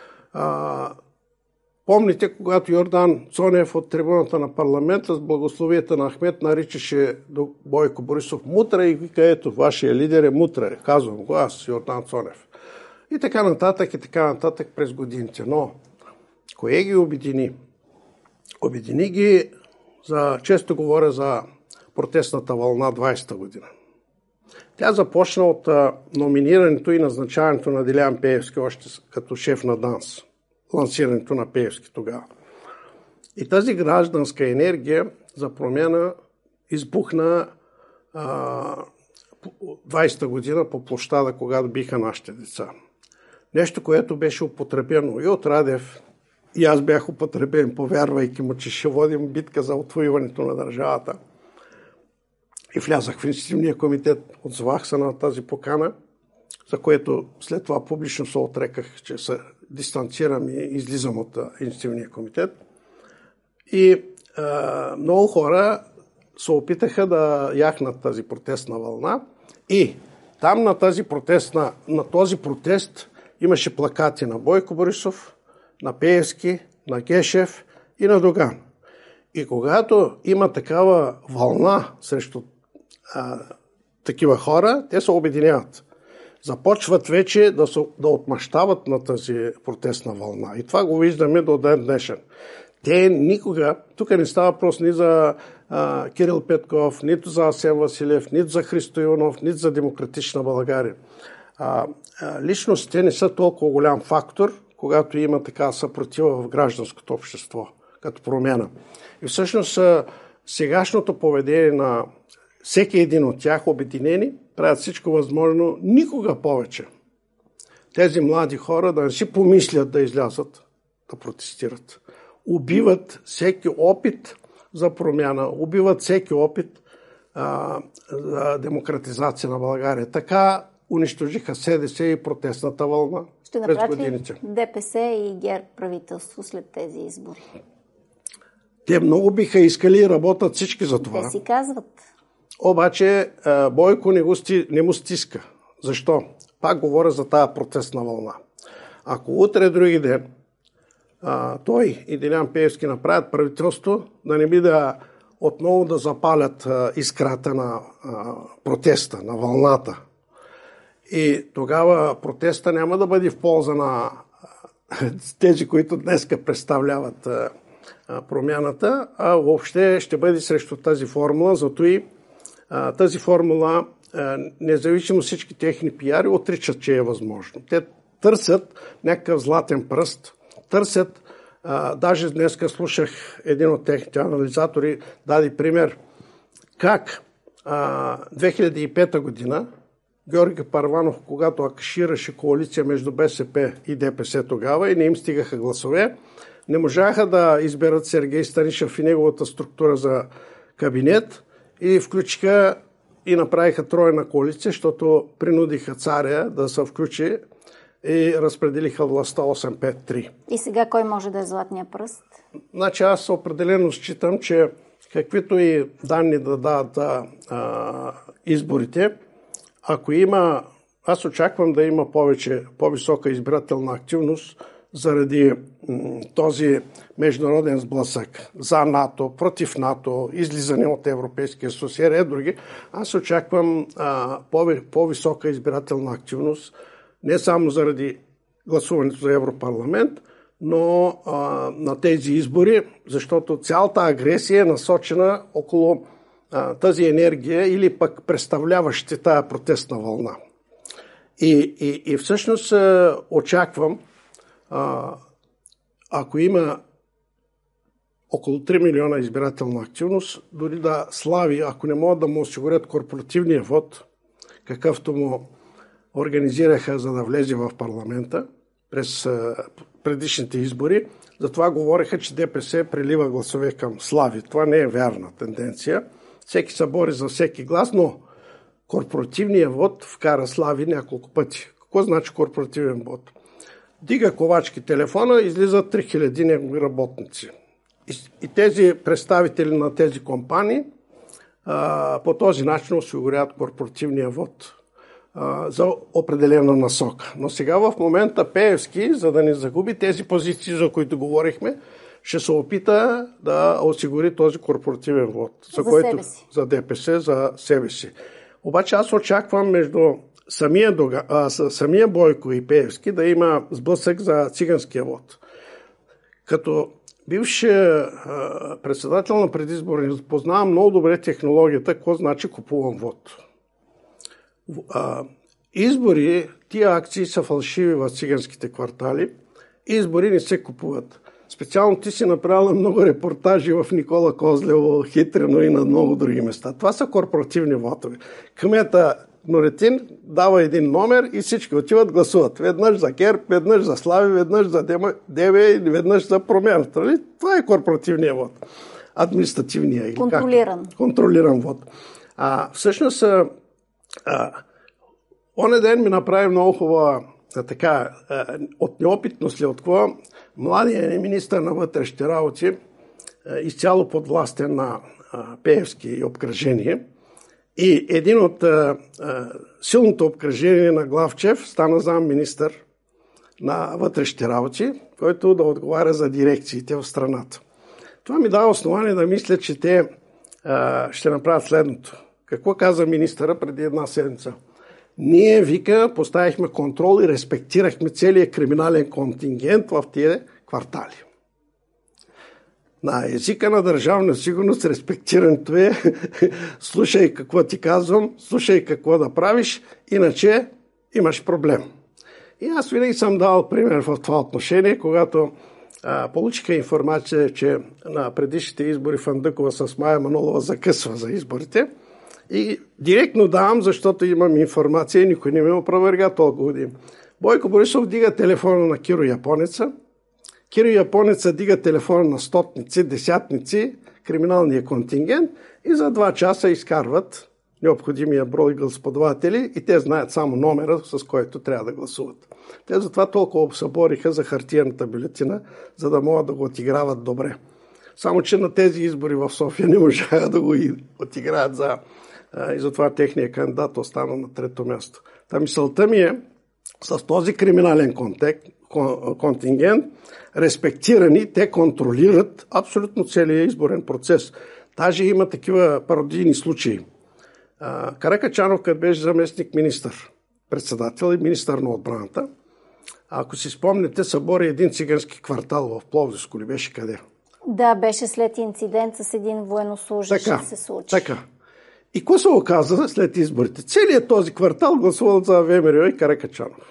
Помните, когато Йордан Цонев от трибуната на парламента с благословията на Ахмед наричаше Бойко Борисов мутра и вика, ето, вашия лидер е мутра. Казвам го аз, Йордан Цонев. И така нататък през годините. Но кое ги обедини? Обедини ги, често говоря за протестната вълна 20-та година. Тя започна от номинирането и назначаването на Делян Пеевски още като шеф на ДАНС. Лансирането на Пеевски тогава. И тази гражданска енергия за промяна избухна 20-та година по площада, когато биха нашите деца. Нещо, което беше употребено и от Радев, и аз бях употребен, повярвайки му, че ще водим битка за отвоюването на държавата. И влязах в инициативния комитет, отзовах се на тази покана, за което след това публично се отреках, че се дистанцирам и излизам от инициативния комитет. И много хора се опитаха да яхнат тази протестна вълна и там на този протест имаше плакати на Бойко Борисов, на Пеевски, на Гешев и на Доган. И когато има такава вълна срещу такива хора, те се обединяват. Започват вече да отмъщават на тази протестна вълна. И това го виждаме до ден днешен. Те никога, тук не става въпрос ни за Кирил Петков, нито за Асен Василев, нито за Христо Иванов, нито за Демократична България. Личност те не са толкова голям фактор, когато има така съпротива в гражданското общество, като промяна. И всъщност сегашното поведение на всеки един от тях, обединени, правят всичко възможно никога повече тези млади хора да не си помислят да излязат да протестират. Убиват всеки опит за промяна, убиват всеки опит за демократизация на България. Така унищожиха СДС и протестната вълна през годините. Ще направят ли ДПС и ГЕРБ правителство след тези избори? Те много биха искали и работят всички за това. Те си казват. Обаче Бойко не му стиска. Защо? Пак говоря за тази протестна вълна. Ако утре други ден той и Делян Пеевски направят правителство, да не би да отново да запалят искрата на протеста, на вълната. И тогава протеста няма да бъде в полза на тези, които днеска представляват промяната, а въобще ще бъде срещу тази формула. Зато и тази формула, независимо всички техни пиари, отричат, че е възможно. Те търсят някакъв златен пръст, търсят, даже днеска слушах един от техните анализатори, даде пример, как 2005 година Георги Първанов, когато акшираше коалиция между БСП и ДПС тогава и не им стигаха гласове, не можаха да изберат Сергей Станишев и неговата структура за кабинет и включиха и направиха тройна коалиция, защото принудиха царя да се включи и разпределиха властта 8-5-3. И сега кой може да е златния пръст? Значи аз определено считам, че каквито и данни да дадат изборите, ако има, аз очаквам да има по-висока избирателна активност заради този международен сблъсък за НАТО, против НАТО, излизане от Европейския съюз и други. Аз очаквам по-висока избирателна активност не само заради гласуването за Европарламент, но на тези избори, защото цялата агресия е насочена около тази енергия или пък представляващи тая протестна вълна. И всъщност очаквам, ако има около 3 милиона избирателна активност, дори да слави, ако не могат да му осигурят корпоративния вод, какъвто му организираха, за да влезе в парламента през предишните избори, затова говореха, че ДПС прилива гласове към слави. Това не е вярна тенденция. Всеки се бори за всеки глас, но корпоративният вод вкара слави няколко пъти. Какво значи корпоративен вод? Дига Ковачки телефона, излизат 3000 негови работници. И тези представители на тези компании по този начин осигуряват корпоративния вод за определена насока. Но сега в момента Пеевски, за да не загуби тези позиции, за които говорихме, ще се опита да осигури този корпоративен вод. За ДПС, за себе си. Обаче аз очаквам между самия Бойко и Пеевски да има сблъсък за циганския вод. Като бивш председател на предизборни, познавам много добре технологията, какво значи купувам вод. Избори, тия акции са фалшиви в циганските квартали, избори не се купуват. Специално ти си направила много репортажи в Никола Козлево, Хитрино и на много други места. Това са корпоративни вотове. Кмета Нуретин дава един номер и всички отиват гласуват. Веднъж за ГЕРБ, веднъж за Слави, веднъж за ДВ и веднъж за промяната. Това е корпоративния вод. Административния. Контролиран вод. Всъщност, оня ден ми направи много хубава от неопитност ли от какво, младият министър на вътрешните работи изцяло подвластен на Пеевски и обкръжение. И един от силното обкръжение на Главчев стана заместник-министър на вътрешните работи, който да отговаря за дирекциите в страната. Това ми дава основание да мисля, че те ще направят следното. Какво каза министъра преди една седмица? Ние, вика, поставихме контрол и респектирахме целият криминален контингент в тия квартали. На езика на държавна сигурност респектирането е слушай какво ти казвам, слушай какво да правиш, иначе имаш проблем. И аз винаги съм давал пример в това отношение, когато получиха информация, че на предишните избори Фандъкова с Мая Манолова закъсва за изборите. И директно давам, защото имам информация и никой не ме опроверга толкова години. Бойко Борисов дига телефона на Киро Японеца. Киро Японеца дига телефона на стотници, десятници, криминалния контингент и за 2 часа изкарват необходимия брой гласоподаватели и те знаят само номера, с който трябва да гласуват. Те затова толкова събориха за хартиената бюлетина, за да могат да го отиграват добре. Само че на тези избори в София не можаха да го отиграят и затова техният кандидат остана на 3-то място. Та мисълта ми е, с този криминален контингент, респектирани, те контролират абсолютно целият изборен процес. Даже има такива пародийни случаи. Каракачанов, като беше заместник министър, председател и министър на отбраната, ако си спомняте, събори един цигански квартал в Пловдивско ли беше къде? Да, беше след инцидент с един военнослужащ се случи. Така. И какво се оказа след изборите? Целият този квартал гласувал за ВМРО и Каракачанов.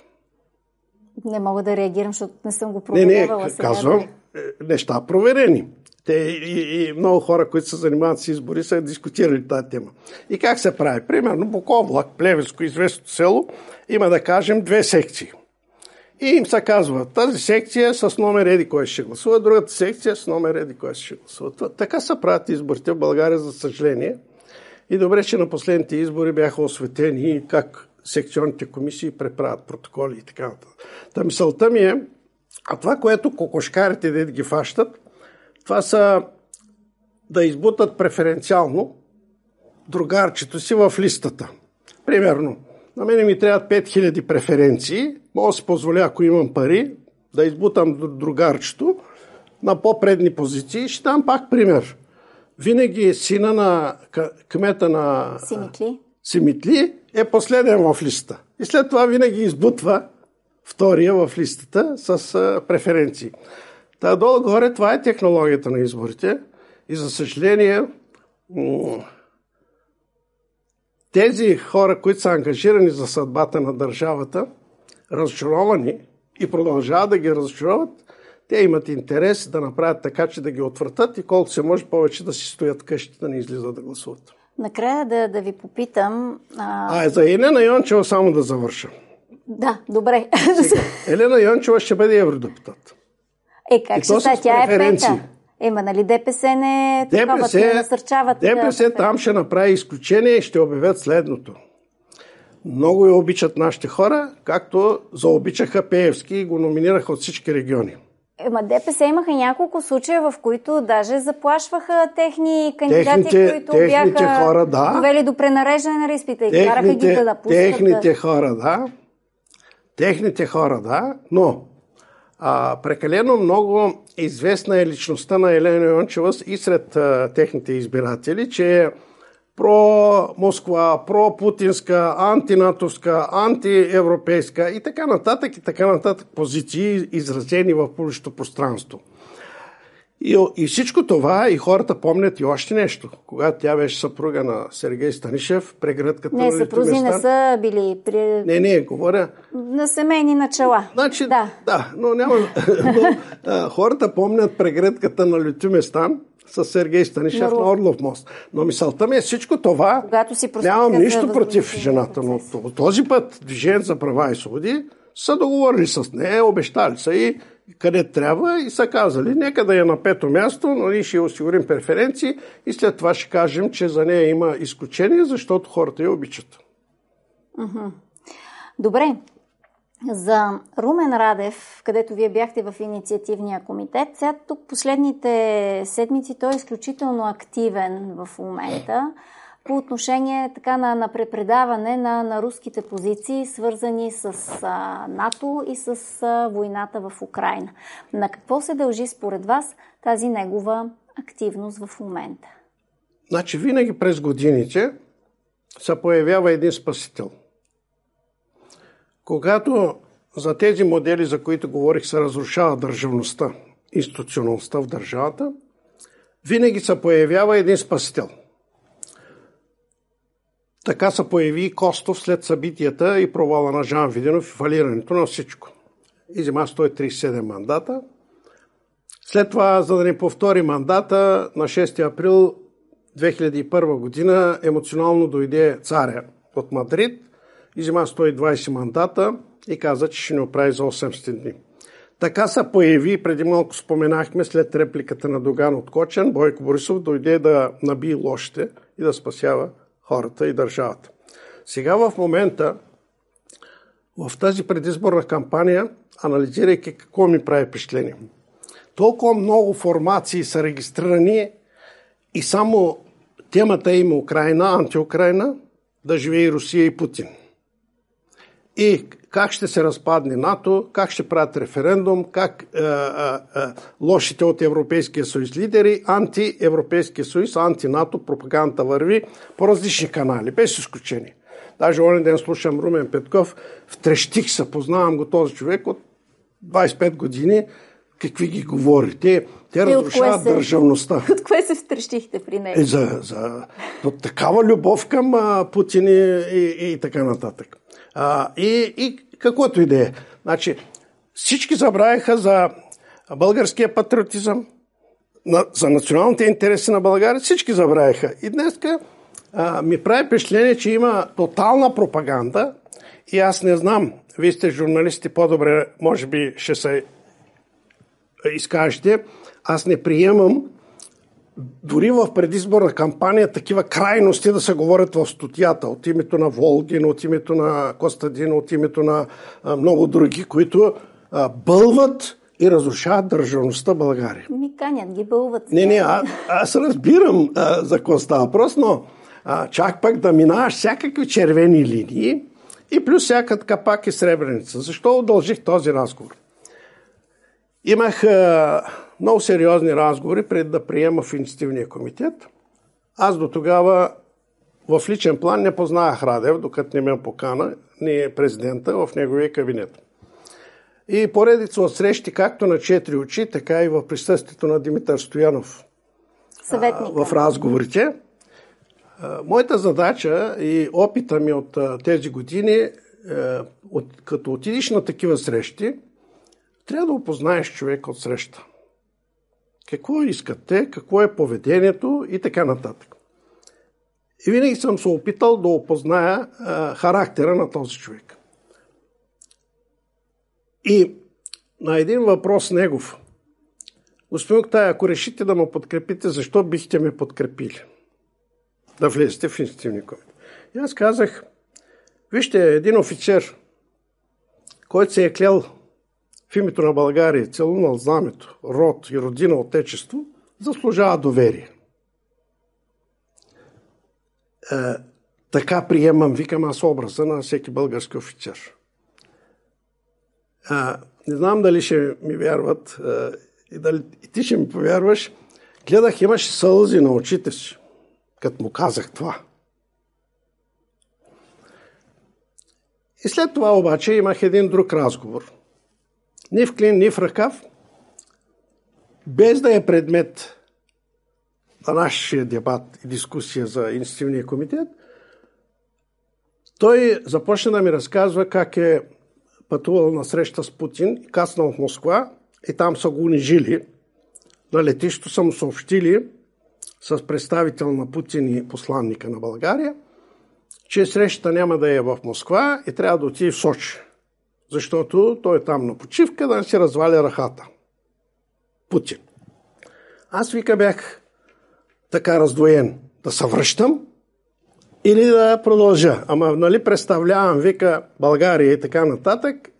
Не мога да реагирам, защото не съм го проверявала. Не, казвам неща проверени. Те и много хора, които се занимават с избори, са дискутирали тази тема. И как се прави? Примерно Буковлак, Плевенско, известното село, има да кажем 2 секции. И им се казва, тази секция с номер еди кой ще гласува, другата секция с номер еди кой ще гласува. Така се правят изборите в България, за съжаление. И добре, че на последните избори бяха осветени как секционните комисии преправят протоколи и така нататък. Та мисълта ми е, а това, което кокошкарите да ги фащат, това са да избутат преференциално другарчето си в листата. Примерно, на мене ми трябват 5000 преференции, мога да си позволя, ако имам пари, да избутам другарчето на по-предни позиции. Ще дам пак пример. Винаги сина на кмета на Симитли е последен в листа. И след това винаги избутва втория в листата с преференции. Та долу-горе това е технологията на изборите. И за съжаление, тези хора, които са ангажирани за съдбата на държавата, разочаровани и продължават да ги разочароват, те имат интерес да направят така, че да ги отвратят и колко се може повече да си стоят къщи, да не излизат да гласуват. Накрая да ви попитам... За Елена Йончева само да завърша. Да, добре. Елена Йончева ще бъде евродепутат. Как ще стане? Тя е пета. Нали ДПС не насърчават... ДПС там ще направи изключение и ще обявят следното. Много я обичат нашите хора, както заобичаха Пеевски и го номинираха от всички региони. ДПС имаха няколко случая, в които даже заплашваха техни кандидати, които бяха хора, да. довели до пренареждане на изпита и караха ги да напускат. Техните хора, да, но прекалено много известна е личността на Елена Йончева и сред техните избиратели, че е про-Москва, про-путинска, антинатовска, антиевропейска и така нататък позиции, изразени в публичното пространство. И всичко това, и хората помнят и още нещо. Когато тя беше съпруга на Сергей Станишев, прегръдката на съпрузи не са били... Не, говоря... На семейни начала. Значи, да, но няма... хората помнят прегръдката на Лютю Местан с Сергей Станишев на Орлов мост. Но мисълта ми е всичко това... Нямам нищо против жената, но този път Движението за права и свободи са договорили с нея, обещали са и къде трябва и са казали, нека да е на 5-то място, но ние ще осигурим преференции и след това ще кажем, че за нея има изключение, защото хората я обичат. Добре. За Румен Радев, където вие бяхте в инициативния комитет, сега тук последните седмици той е изключително активен в момента по отношение така на препредаване на руските позиции, свързани с НАТО и с войната в Украйна. На какво се дължи според вас тази негова активност в момента? Значи винаги през годините се появява един спасител. Когато за тези модели, за които говорих, се разрушава държавността, институционалността в държавата, винаги се появява един спасител. Така се появи и Костов след събитията и провала на Жан Виденов и фалирането на всичко. Изима 137 мандата. След това, за да не повтори мандата, на 6 април 2001 година емоционално дойде царя от Мадрид, изима 120 мандата и каза, че ще ни оправи за 800 дни. Така се появи, преди малко споменахме, след репликата на Доган от Кочан, Бойко Борисов дойде да набие лошите и да спасява хората и държавата. Сега в момента, в тази предизборна кампания, анализирайки какво ми прави впечатление, толкова много формации са регистрирани и само темата им Украйна, антиукрайна, да живее Русия и Путин. И как ще се разпадне НАТО, как ще правят референдум, как лошите от Европейския съюз лидери, анти-Европейския съюз, анти-НАТО, пропаганда върви по различни канали, без изключение. Даже онен ден слушам Румен Петков, втрещих се, познавам го този човек от 25 години, какви ги говори. Те разрушават държавността. От кое се втрещихте при него? От такава любов към Путин и така нататък. И каквото и да е. Значи, всички забравяха за българския патриотизъм, за националните интереси на България, всички забравяха. И днеска ми прави впечатление, че има тотална пропаганда и аз не знам, вие сте журналисти, по-добре може би ще се изкажете, аз не приемам дори в предизборна кампания такива крайности да се говорят в статията от името на Волгин, от името на Костадин, от името на много други, които бълват и разрушават държавността България. Ми канят ги, бълват. Аз разбирам за какво става въпрос, но чак пък да минаваш всякакви червени линии и плюс всяка капак и сребреница. Защо удължих този разговор? Имах много сериозни разговори преди да приема в инициативния комитет. Аз до тогава в личен план не познавах Радев, докато не ме покана ни президента в неговия кабинет. И поредица от срещи, както на 4 очи, така и в присъствието на Димитър Стоянов в разговорите. Моята задача и опита ми от тези години, като отидеш на такива срещи, трябва да опознаеш човек от среща. Какво искат те, какво е поведението и така нататък. И винаги съм се опитал да опозная характера на този човек. И на един въпрос негов: господин Октай, ако решите да ме подкрепите, защо бихте ме подкрепили? Да влезете в инициативния комитет. И аз казах: вижте, един офицер, който се е клел в името на България, целунал знамето, род и родина, отечество, заслужава доверие. Така приемам, викам аз, образа на всеки български офицер. Не знам дали ще ми вярват и дали и ти ще ми повярваш. Гледах, имаше сълзи на очите си, като му казах това. И след това обаче имах един друг разговор. Ни в клин, ни в ръкав, без да е предмет на нашия дебат и дискусия за инициативния комитет, той започна да ми разказва как е пътувал на среща с Путин и кацнал в Москва и там са го унижили. На летището са му съобщили с представител на Путин и посланника на България, че срещата няма да е в Москва и трябва да отиде в Сочи. Защото той е там на почивка, да не се разваля ръхата. Путин. Аз бях така раздвоен. Да се връщам или да продължа. Ама, представлявам, България и така нататък.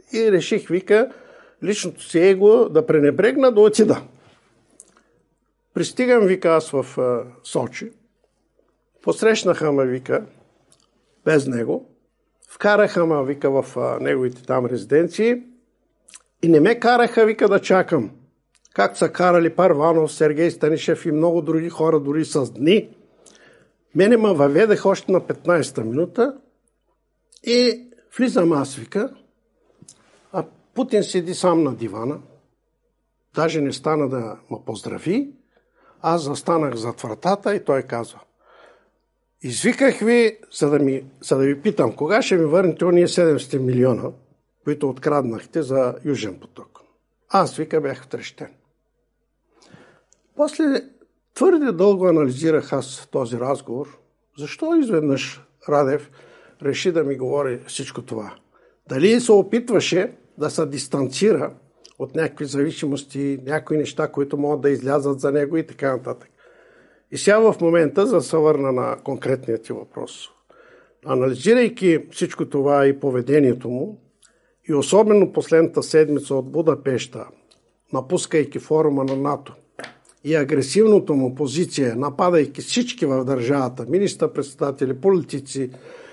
и реших, вика, личното си его да пренебрегна, да отида. Пристигам, вика, аз в Сочи. Посрещнаха ме, вика, без него. Вкараха ме, вика, в неговите там резиденции и не ме караха, вика, да чакам. Както са карали Първанов, Сергей Станишев и много други хора, дори с дни. Мене ме въведех още на 15-та минута и влизам аз, вика, а Путин седи сам на дивана. Даже не стана да ме поздрави. Аз застанах зад вратата и той казва: извиках ви, за да ви питам, кога ще ми върнете ония 700 милиона, които откраднахте за Южен поток. Аз, вика, бях втрещен. После твърде дълго анализирах аз този разговор. Защо изведнъж Радев реши да ми говори всичко това? Дали се опитваше да се дистанцира от някакви зависимости, някои неща, които могат да излязат за него и така нататък. И сега в момента, за да се върна на конкретният ти въпрос, анализирайки всичко това и поведението му, и особено последната седмица от Будапеща, напускайки форума на НАТО и агресивното му позиция, нападайки всички в държавата, министър-председатели, политици,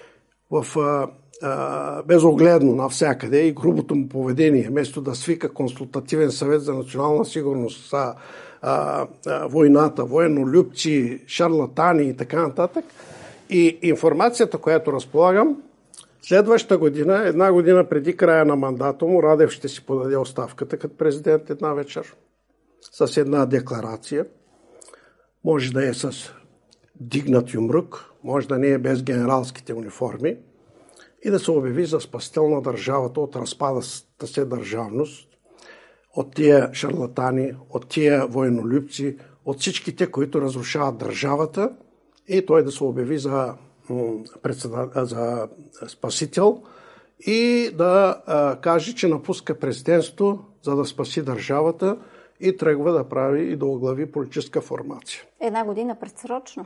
безогледно навсякъде, и грубото му поведение, вместо да свика консултативен съвет за национална сигурност, войната, военнолюбци, шарлатани и така нататък. И информацията, която разполагам, следващата година, една година преди края на мандата му, Радев ще си подаде оставката като президент една вечер с една декларация. Може да е с дигнат юмрук, може да не е без генералските униформи, и да се обяви за спасител на държавата от разпадащата се държавност, от тия шарлатани, от тия военнолюбци, от всичките, които разрушават държавата, и той да се обяви за спасител и да каже, че напуска президентство, за да спаси държавата, и тръгва да прави и да оглави политическа формация. Една година предсрочно?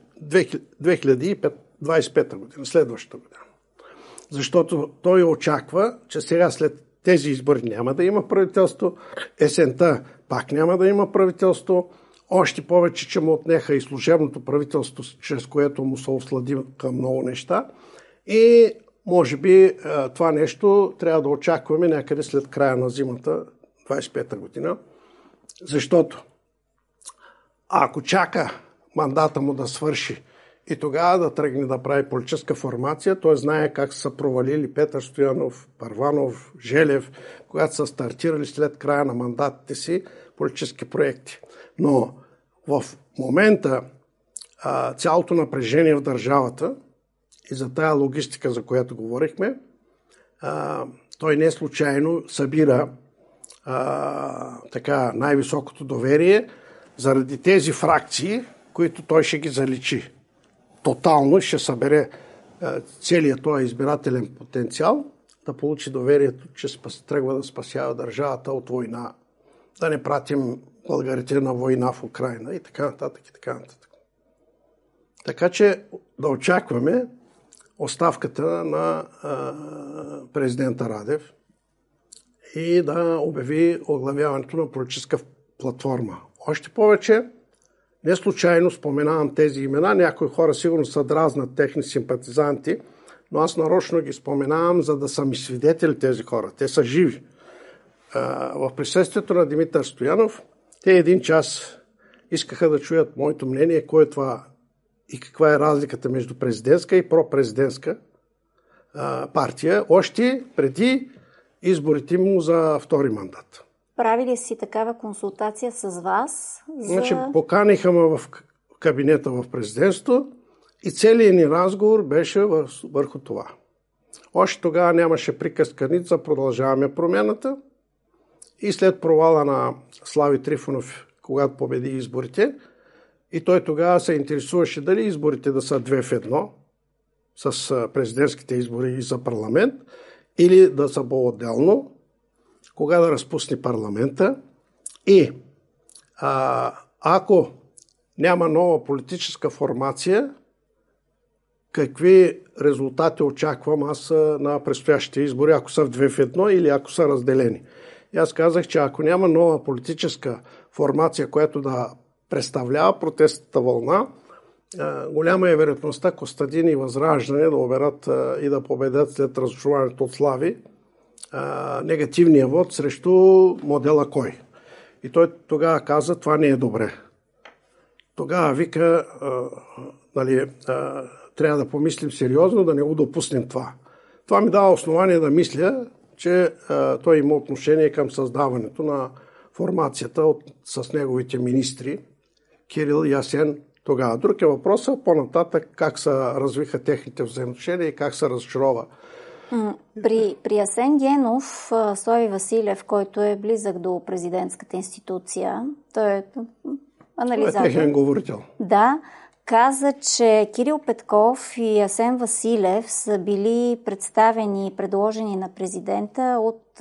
2025 година, следващата година. Защото той очаква, че сега след тези избори няма да има правителство, есента пак няма да има правителство, още повече, че му отнеха и служебното правителство, чрез което му се ослади към много неща, и може би това нещо трябва да очакваме някъде след края на зимата, 25-та година, защото ако чака мандата му да свърши и тогава да тръгне да прави политическа формация, той знае как са провалили Петър Стоянов, Първанов, Желев, когато са стартирали след края на мандатите си политически проекти. Но в момента цялото напрежение в държавата и за тая логистика, за която говорихме, той не случайно събира така най-високото доверие заради тези фракции, които той ще ги заличи. Тотално ще събере целият този избирателен потенциал, да получи доверието, че тръгва да спасява държавата от война, да не пратим българите на война в Украйна и така нататък, и така нататък. Така че да очакваме оставката на президента Радев и да обяви оглавяването на политическа платформа. Още повече, не случайно споменавам тези имена, някои хора сигурно са дразнат техни симпатизанти, но аз нарочно ги споменавам, за да са ми свидетели тези хора. Те са живи. В присъствието на Димитър Стоянов, те един час искаха да чуят моето мнение, кое е това и каква е разликата между президентска и пропрезидентска партия, още преди изборите му за втори мандат. Прави ли си такава консултация с вас? Значи, поканиха ме в кабинета в президентство и целият ни разговор беше върху това. Още тогава нямаше приказка нито за продължаваме промяната, и след провала на Слави Трифонов, когато победи изборите, и той тогава се интересуваше дали изборите да са 2 в 1 с президентските избори и за парламент, или да са по-отделно, кога да разпусне парламента, и ако няма нова политическа формация, какви резултати очаквам аз на предстоящите избори, ако са в 2 в 1 или ако са разделени. И аз казах, че ако няма нова политическа формация, която да представлява протестната вълна, голяма е вероятността Костадин и Възраждане да оберат и да победят след разрушаването от Слави негативния вод срещу модела Кой. И той тогава каза, това не е добре. Тогава вика, трябва да помислим сериозно, да не го допуснем това. Това ми дава основание да мисля, че той има отношение към създаването на формацията с неговите министри, Кирил и Асен тогава. Друг е въпросът по-нататък как се развиха техните взаимоотношения и как се разочарова. При Асен Генов, Слави Василев, който е близък до президентската институция, той е анализатор. Той е техен говорител. Да, каза, че Кирил Петков и Асен Василев са били представени и предложени на президента от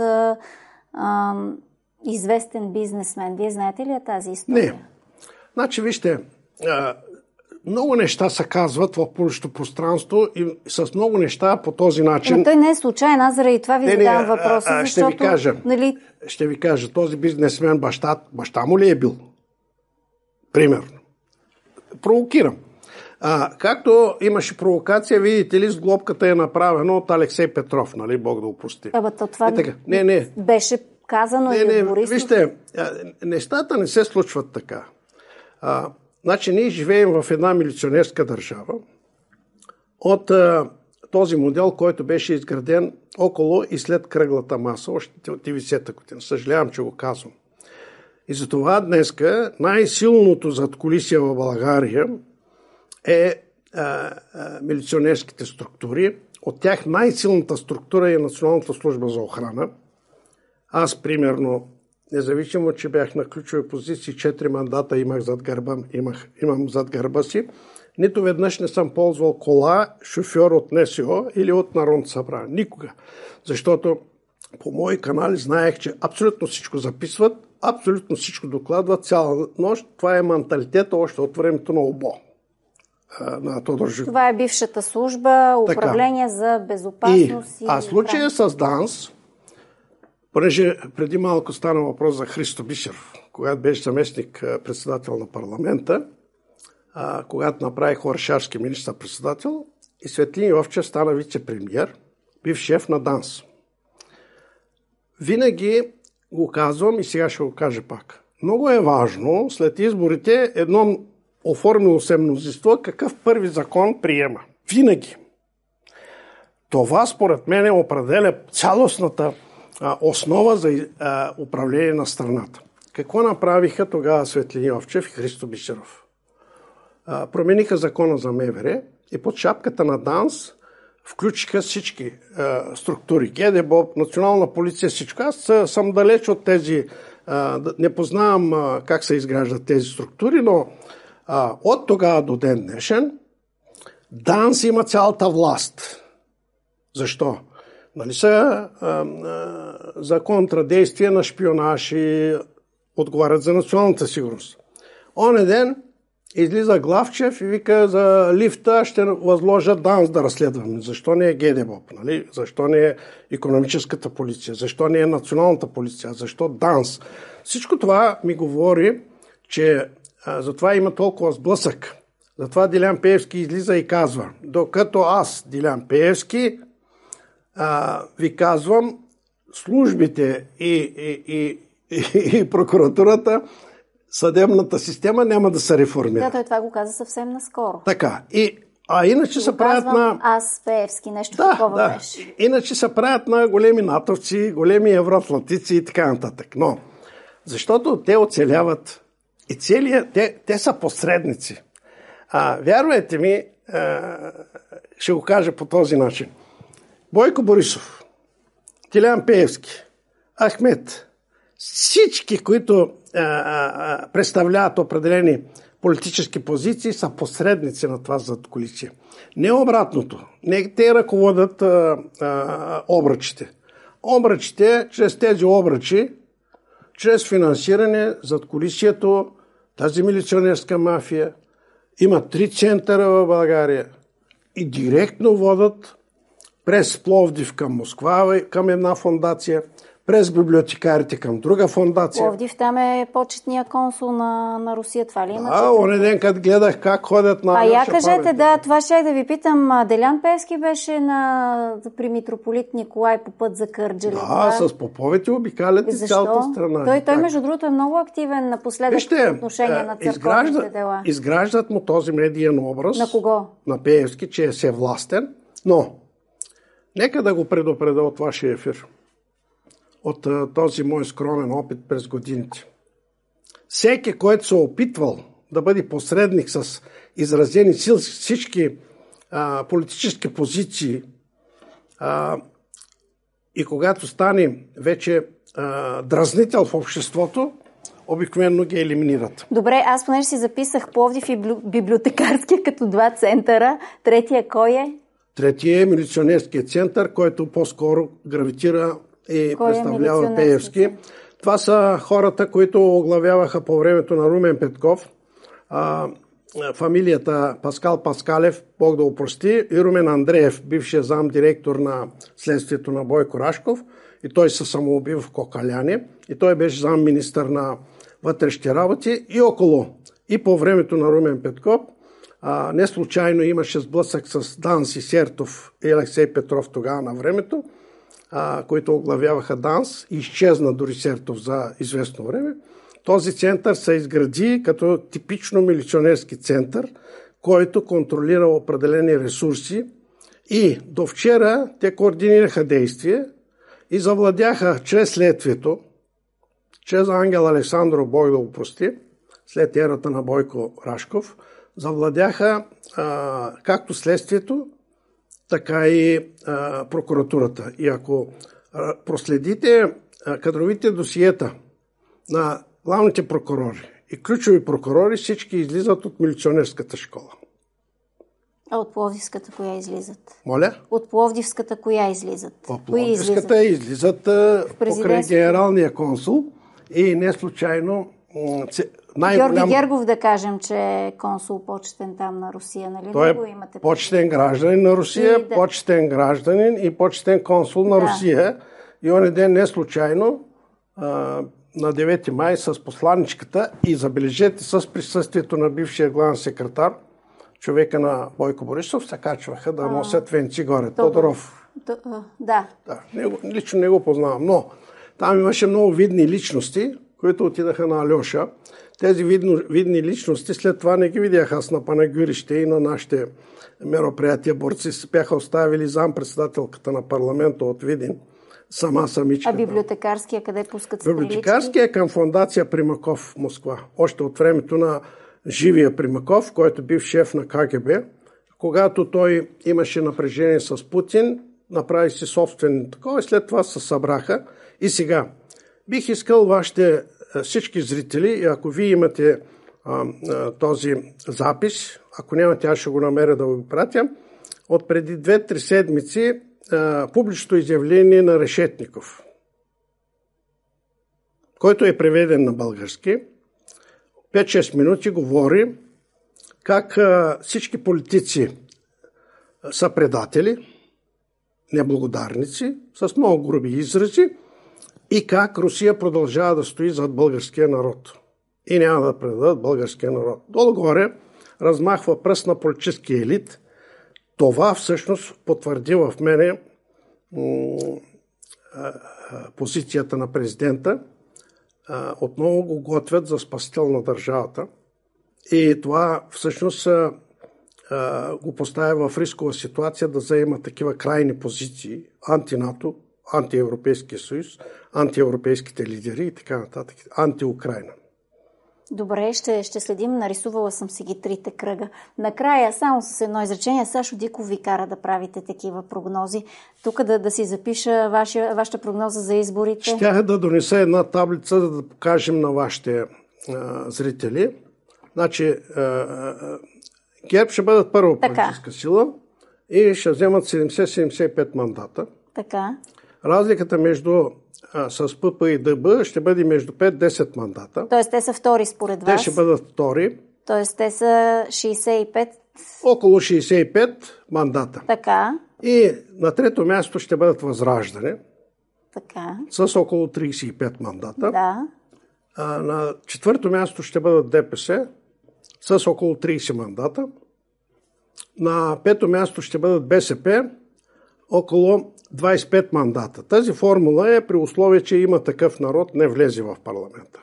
известен бизнесмен. Вие знаете ли е тази история? Не. Значи, вижте, много неща се казват в публичното пространство и с много неща по този начин... Но той не е случайен, аз заради това ви задавам въпроса, защото... Ще ви кажа, този бизнесмен баща му ли е бил? Примерно. Провокирам. Както имаше провокация, видите ли, с глобката е направено от Алексей Петров, нали, Бог да опрости. Това беше казано и от Борисов. Вижте, нещата не се случват така. Значи ние живеем в една милиционерска държава от този модел, който беше изграден около и след кръглата маса, още от 90-та година. Съжалявам, че го казвам. И затова днеска най-силното задкулисие в България е милиционерските структури. От тях най-силната структура е Националната служба за охрана. Аз, примерно, независимо, че бях на ключови позиции, 4 мандата имам зад гърба си, нито веднъж не съм ползвал кола, шофьор от НСО или от Народното събрание. Никога. Защото по мои канали знаех, че абсолютно всичко записват, абсолютно всичко докладват цяла нощ. Това е менталитета още от времето на ОБО. На Тодор Живков. Това е бившата служба, управление за безопасност. Случая с ДАНС, понеже преди малко стана въпрос за Христо Бисеров, когато беше заместник председател на парламента, когато направих Орешарски министър-председател и Светлин Йовчев стана вице-премиер, бив шеф на ДАНС. Винаги го казвам и сега ще го кажа пак. Много е важно след изборите едно оформило се мнозинство какъв първи закон приема. Винаги. Това според мен определя цялостната основа за управление на страната. Какво направиха тогава Светлин Йовчев и Христо Бисеров? Промениха закона за МВР и под шапката на ДАНС включиха всички структури. ГДБОП, Национална полиция, всичко. Аз съм далеч от тези, не познавам как се изграждат тези структури, но от тогава до ден днешен ДАНС има цялата власт. Защо? Нали са за контрадействие на шпионаж и отговарят за националната сигурност. Оня ден излиза Главчев и вика за лифта ще възложа ДАНС да разследваме. Защо не е ГДБОП? Нали? Защо не е икономическата полиция? Защо не е националната полиция? Защо ДАНС? Всичко това ми говори, че затова има толкова сблъсък. Затова Делян Пеевски излиза и казва, докато аз, Делян Пеевски, ви казвам, службите и прокуратурата, съдебната система няма да се реформира. Да, той това го каза съвсем наскоро. Така. Иначе се правят на... Аз, Пеевски, нещо такова беше. Иначе се правят на големи натовци, големи евроатлантици и така нататък. Но, защото те оцеляват и те са посредници. Вярвайте ми, ще го кажа по този начин. Бойко Борисов, Делян Пеевски, Ахмед, всички, които представляват определени политически позиции, са посредници на това задкулисие. Не обратното. Не те ръководят обръчите. Обръчите, чрез тези обръчи, чрез финансиране, задкулисието, тази милиционерска мафия, има 3 центъра в България. и директно водят през Пловдив към Москва, към една фондация, през библиотекарите към друга фондация. Пловдив там е почетния консул на Русия, това ли имате? Оня ден, като гледах как ходят на... Я кажете, да, това ще да ви питам. Делян Пеевски беше при митрополит Николай по път за Кърджали. Да, с поповете обикалят и цялата страна. Той между другото е много активен напоследък в отношение на църковните дела. Изграждат му този медиен образ. На кого? На Пеевски, че е всевластен, но нека да го предупредя от вашия ефир, от този мой скромен опит през годините. Всеки, който се опитвал да бъде посредник с изразени всички политически позиции и когато стане вече дразнител в обществото, обикновено ги елиминират. Добре, аз понеже си записах Пловдив и библиотекарския като два центъра. Третия кой е? Третия е милиционерският център, който по-скоро гравитира и представлява Пеевски. Това са хората, които оглавяваха по времето на Румен Петков, фамилията Паскал Паскалев, Бог да опрости, и Румен Андреев, бившия замдиректор на следствието на Бойко Рашков, и той се самоуби в Кокаляне, и той беше замминистър на вътрешните работи и около. И по времето на Румен Петков не случайно имаше сблъсък с Данс и Сертов и Алексей Петров тогава на времето, които оглавяваха ДАНС, изчезна дори Сертов за известно време. Този център се изгради като типично милиционерски център, който контролира определени ресурси, и до вчера те координираха действия и завладяха чрез следствието, чрез Ангел Александров, Бог да го прости, след ерата на Бойко Рашков, завладяха както следствието, така и прокуратурата. И ако проследите кадровите досиета на главните прокурори и ключови прокурори, всички излизат от милиционерската школа. А от Пловдивската коя излизат? Моля? От Пловдивската коя излизат? От Пловдивската излизат покрай генералния консул и не случайно Георги Гергов, да кажем, че е консул почетен там на Русия, нали? Той е почетен гражданин на Русия, почетен гражданин и почетен консул на Русия. И он ден не случайно на 9 май с посланичката и, забележете, с присъствието на бившия главен секретар, човека на Бойко Борисов, се качваха да носят венци горе. Тодоров. Да. Лично не го познавам, но там имаше много видни личности, които отидаха на Алеша. Тези видни личности след това не ги видях аз на панагюрище и на нашите мероприятия. Борци бяха оставили зампредседателката на парламента от Видин, самичка. А библиотекарския къде пускат стрелички? Библиотекарския е към фондация Примаков в Москва. Още от времето на живия Примаков, който бив шеф на КГБ. Когато той имаше напрежение с Путин, направи си собствен такова и след това се събраха. И сега бих искал вашите всички зрители, ако вие имате този запис, ако нямате, аз ще го намеря да го пратя, от преди 2-3 седмици публичното изявление на Решетников, който е преведен на български. 5-6 минути говори как всички политици са предатели, неблагодарници, с много груби изрази, и как Русия продължава да стои зад българския народ. И няма да предадат българския народ. Долу-горе размахва пръст на политическия елит. Това всъщност потвърди в мене позицията на президента. Отново го готвят за спасител на държавата. И това всъщност го поставя в рискова ситуация да заема такива крайни позиции, анти-НАТО, антиевропейския съюз, антиевропейските лидери и така нататък, анти-Украйна. Добре, ще следим. Нарисувала съм си ги 3 кръга. Накрая, само с едно изречение, Сашо Диков ви кара да правите такива прогнози. Тук да си запиша вашата прогноза за изборите. Щях да донеса една таблица, за да покажем на вашите зрители. Значи, ГЕРБ ще бъдат първа политическа сила и ще вземат 70-75 мандата. Така. Разликата между с ПП и ДБ ще бъде между 5-10 мандата. Тоест те са втори според вас? Те ще бъдат втори. Тоест те са 65 около 65 мандата. Така. И на трето място ще бъдат Възраждане. Така. С около 35 мандата. Да. На четвърто място ще бъдат ДПС с около 30 мандата. На пето място ще бъдат БСП около 25 мандата. Тази формула е при условие, че Има такъв народ не влезе в парламента.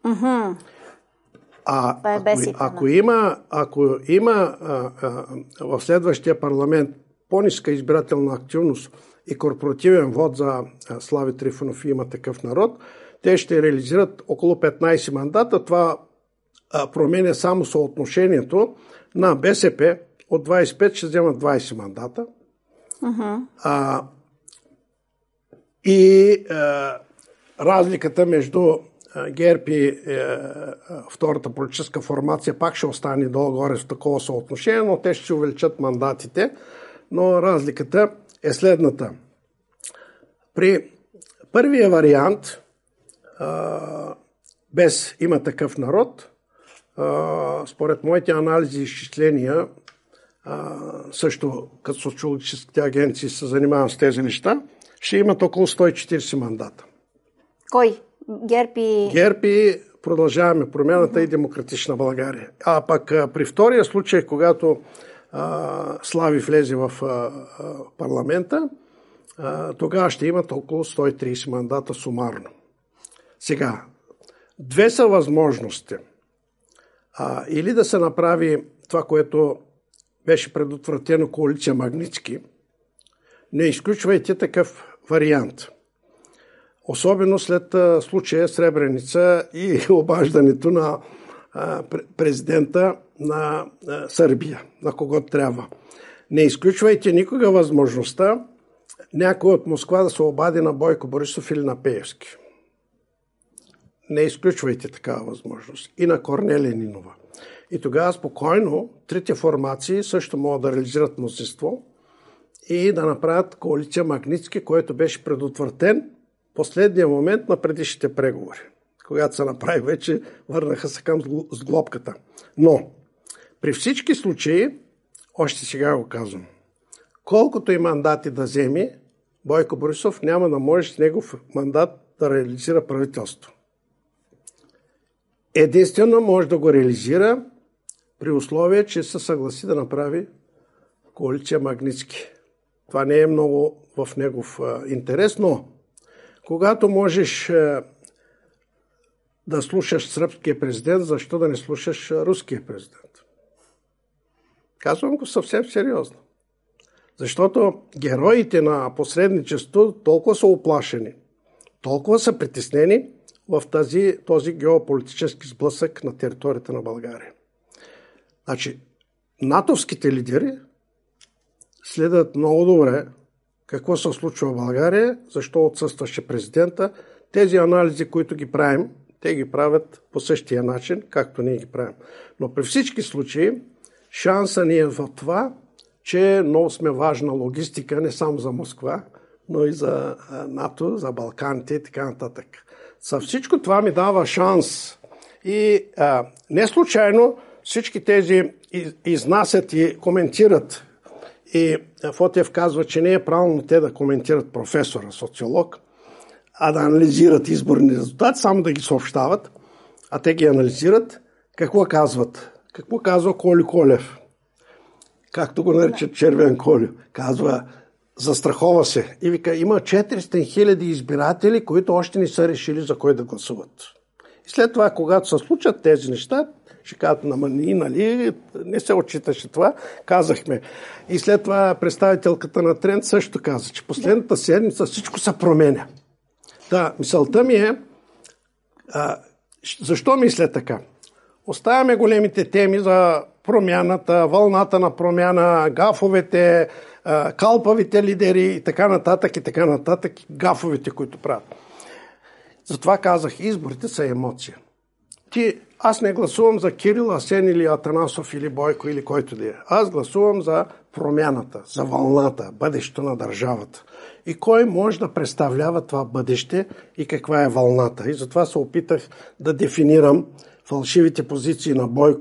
Ако има в следващия парламент по-ниска избирателна активност и корпоративен вод за Слави Трифонов и Има такъв народ, те ще реализират около 15 мандата. Това променя само съотношението на БСП. От 25 ще вземат 20 мандата. Разликата между ГЕРБ и втората политическа формация пак ще остане долу-горе в такова съотношение, но те ще увеличат мандатите. Но разликата е следната. При първия вариант, без Има такъв народ, според моите анализи и изчисления, също като социологическите агенции се занимават с тези неща, ще имат около 140 мандата. Кой? ГЕРБ и Продължаваме промяната и Демократична България. А пък при втория случай, когато Слави влезе в парламента, тогава ще имат около 130 мандата сумарно. Сега, две са възможности. Или да се направи това, което беше предотвратено коалиция Магнитски, не изключвайте такъв вариант. Особено след случая Сребреница и обаждането на президента на Сърбия, на когото трябва. Не изключвайте никога възможността някой от Москва да се обади на Бойко Борисов или на Пеевски. Не изключвайте такава възможност. И на Корнелия Нинова. И тогава спокойно трите формации също могат да реализират мнозинство и да направят коалиция Магнитски, който беше предотвратен последния момент на предишните преговори. Когато се направи, вече върнаха се към сглобката. Но при всички случаи, още сега го казвам, колкото и мандати да вземе, Бойко Борисов няма да може с негов мандат да реализира правителство. Единствено може да го реализира при условие, че се съгласи да направи коалиция Магнитски. Това не е много в негов интерес, но когато можеш да слушаш сръбския президент, защо да не слушаш руския президент? Казвам го съвсем сериозно. Защото героите на посредничество толкова са оплашени, толкова са притеснени в този геополитически сблъсък на територията на България. Значи, натовските лидери следят много добре какво се случва в България, защо отсъстваше президента. Тези анализи, които ги правим, те ги правят по същия начин, както ние ги правим. Но при всички случаи шанса ни е в това, че много сме важна логистика не само за Москва, но и за НАТО, за Балканите и така нататък. За всичко това ми дава шанс. И не случайно всички тези изнасят и коментират. И Фотев казва, че не е правилно те да коментират професора, социолог, а да анализират изборни резултати, само да ги съобщават, а те ги анализират. Какво казват? Какво казва Коли Колев? Както го наричат Червен Колю. Казва, застрахова се. И вика, има 400 хиляди избиратели, които още не са решили за кой да гласуват. И след това, когато се случат тези неща, ще кажат, нали, не се отчиташе това, казахме. И след това представителката на Тренд също каза, че последната седмица всичко се променя. Да, мисълта ми е, защо мисля така? Оставяме големите теми за промяната, вълната на промяна, гафовете, калпавите лидери и така нататък, гафовете, които правят. Затова казах, изборите са емоция. Аз не гласувам за Кирил, Асен или Атанасов или Бойко или който да е. Аз гласувам за промяната, за вълната, бъдещето на държавата. И кой може да представлява това бъдеще и каква е вълната. И затова се опитах да дефинирам фалшивите позиции на Бойко,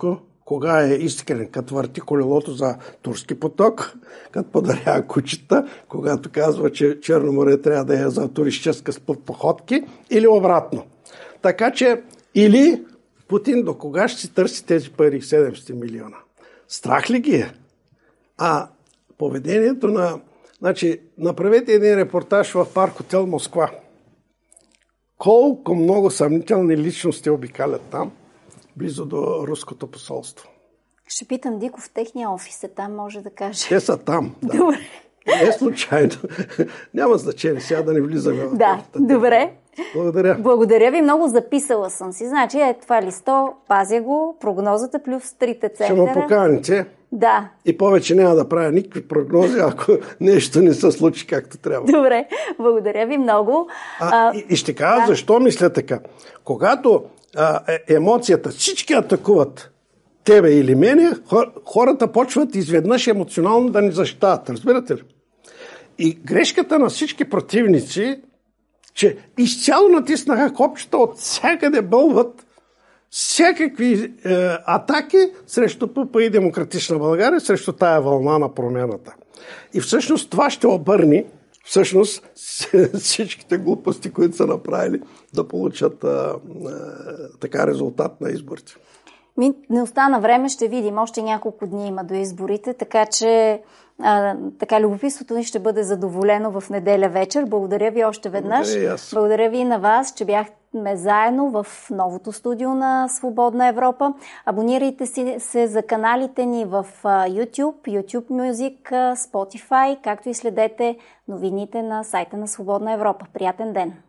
кога е искрен, като върти колелото за Турски поток, като подарява кучета, когато казва, че Черно море трябва да е за туристическа походки, или обратно. Така че, или Путин до кога ще си търси тези пари, 700 милиона? Страх ли ги е? А поведението на... Значи, направете един репортаж в парк Хотел Москва. Колко много съмнителни личности обикалят там, близо до руското посолство. Ще питам Диков, техния офис е там, може да каже. Те са там. Да. Добре. Не е случайно. Няма значение, сега да не влизаме в да, добре. Благодаря. Благодаря ви много, записала съм си. Значи, това листо, пазя го, прогнозата плюс 3 центъра. Ще му поканите. Да. И повече няма да правя никакви прогнози, ако нещо не се случи както трябва. Добре, благодаря ви много. И ще кажа защо мисля така. Когато емоцията, всички атакуват тебе или мене, хората почват изведнъж емоционално да ни защитават. Разбирате ли? И грешката на всички противници, че изцяло натиснаха копчета, от всякъде бълват всякакви атаки срещу ПП и Демократична България, срещу тая вълна на промяната. И всъщност това ще обърни всичките глупости, които са направили, да получат така резултат на изборите. Не остана време, ще видим. Още няколко дни има до изборите, така че така любопитството ни ще бъде задоволено в неделя вечер. Благодаря ви още веднъж. Благодаря ви и на вас, че бяхме заедно в новото студио на Свободна Европа. Абонирайте се за каналите ни в YouTube Music, Spotify, както и следете новините на сайта на Свободна Европа. Приятен ден!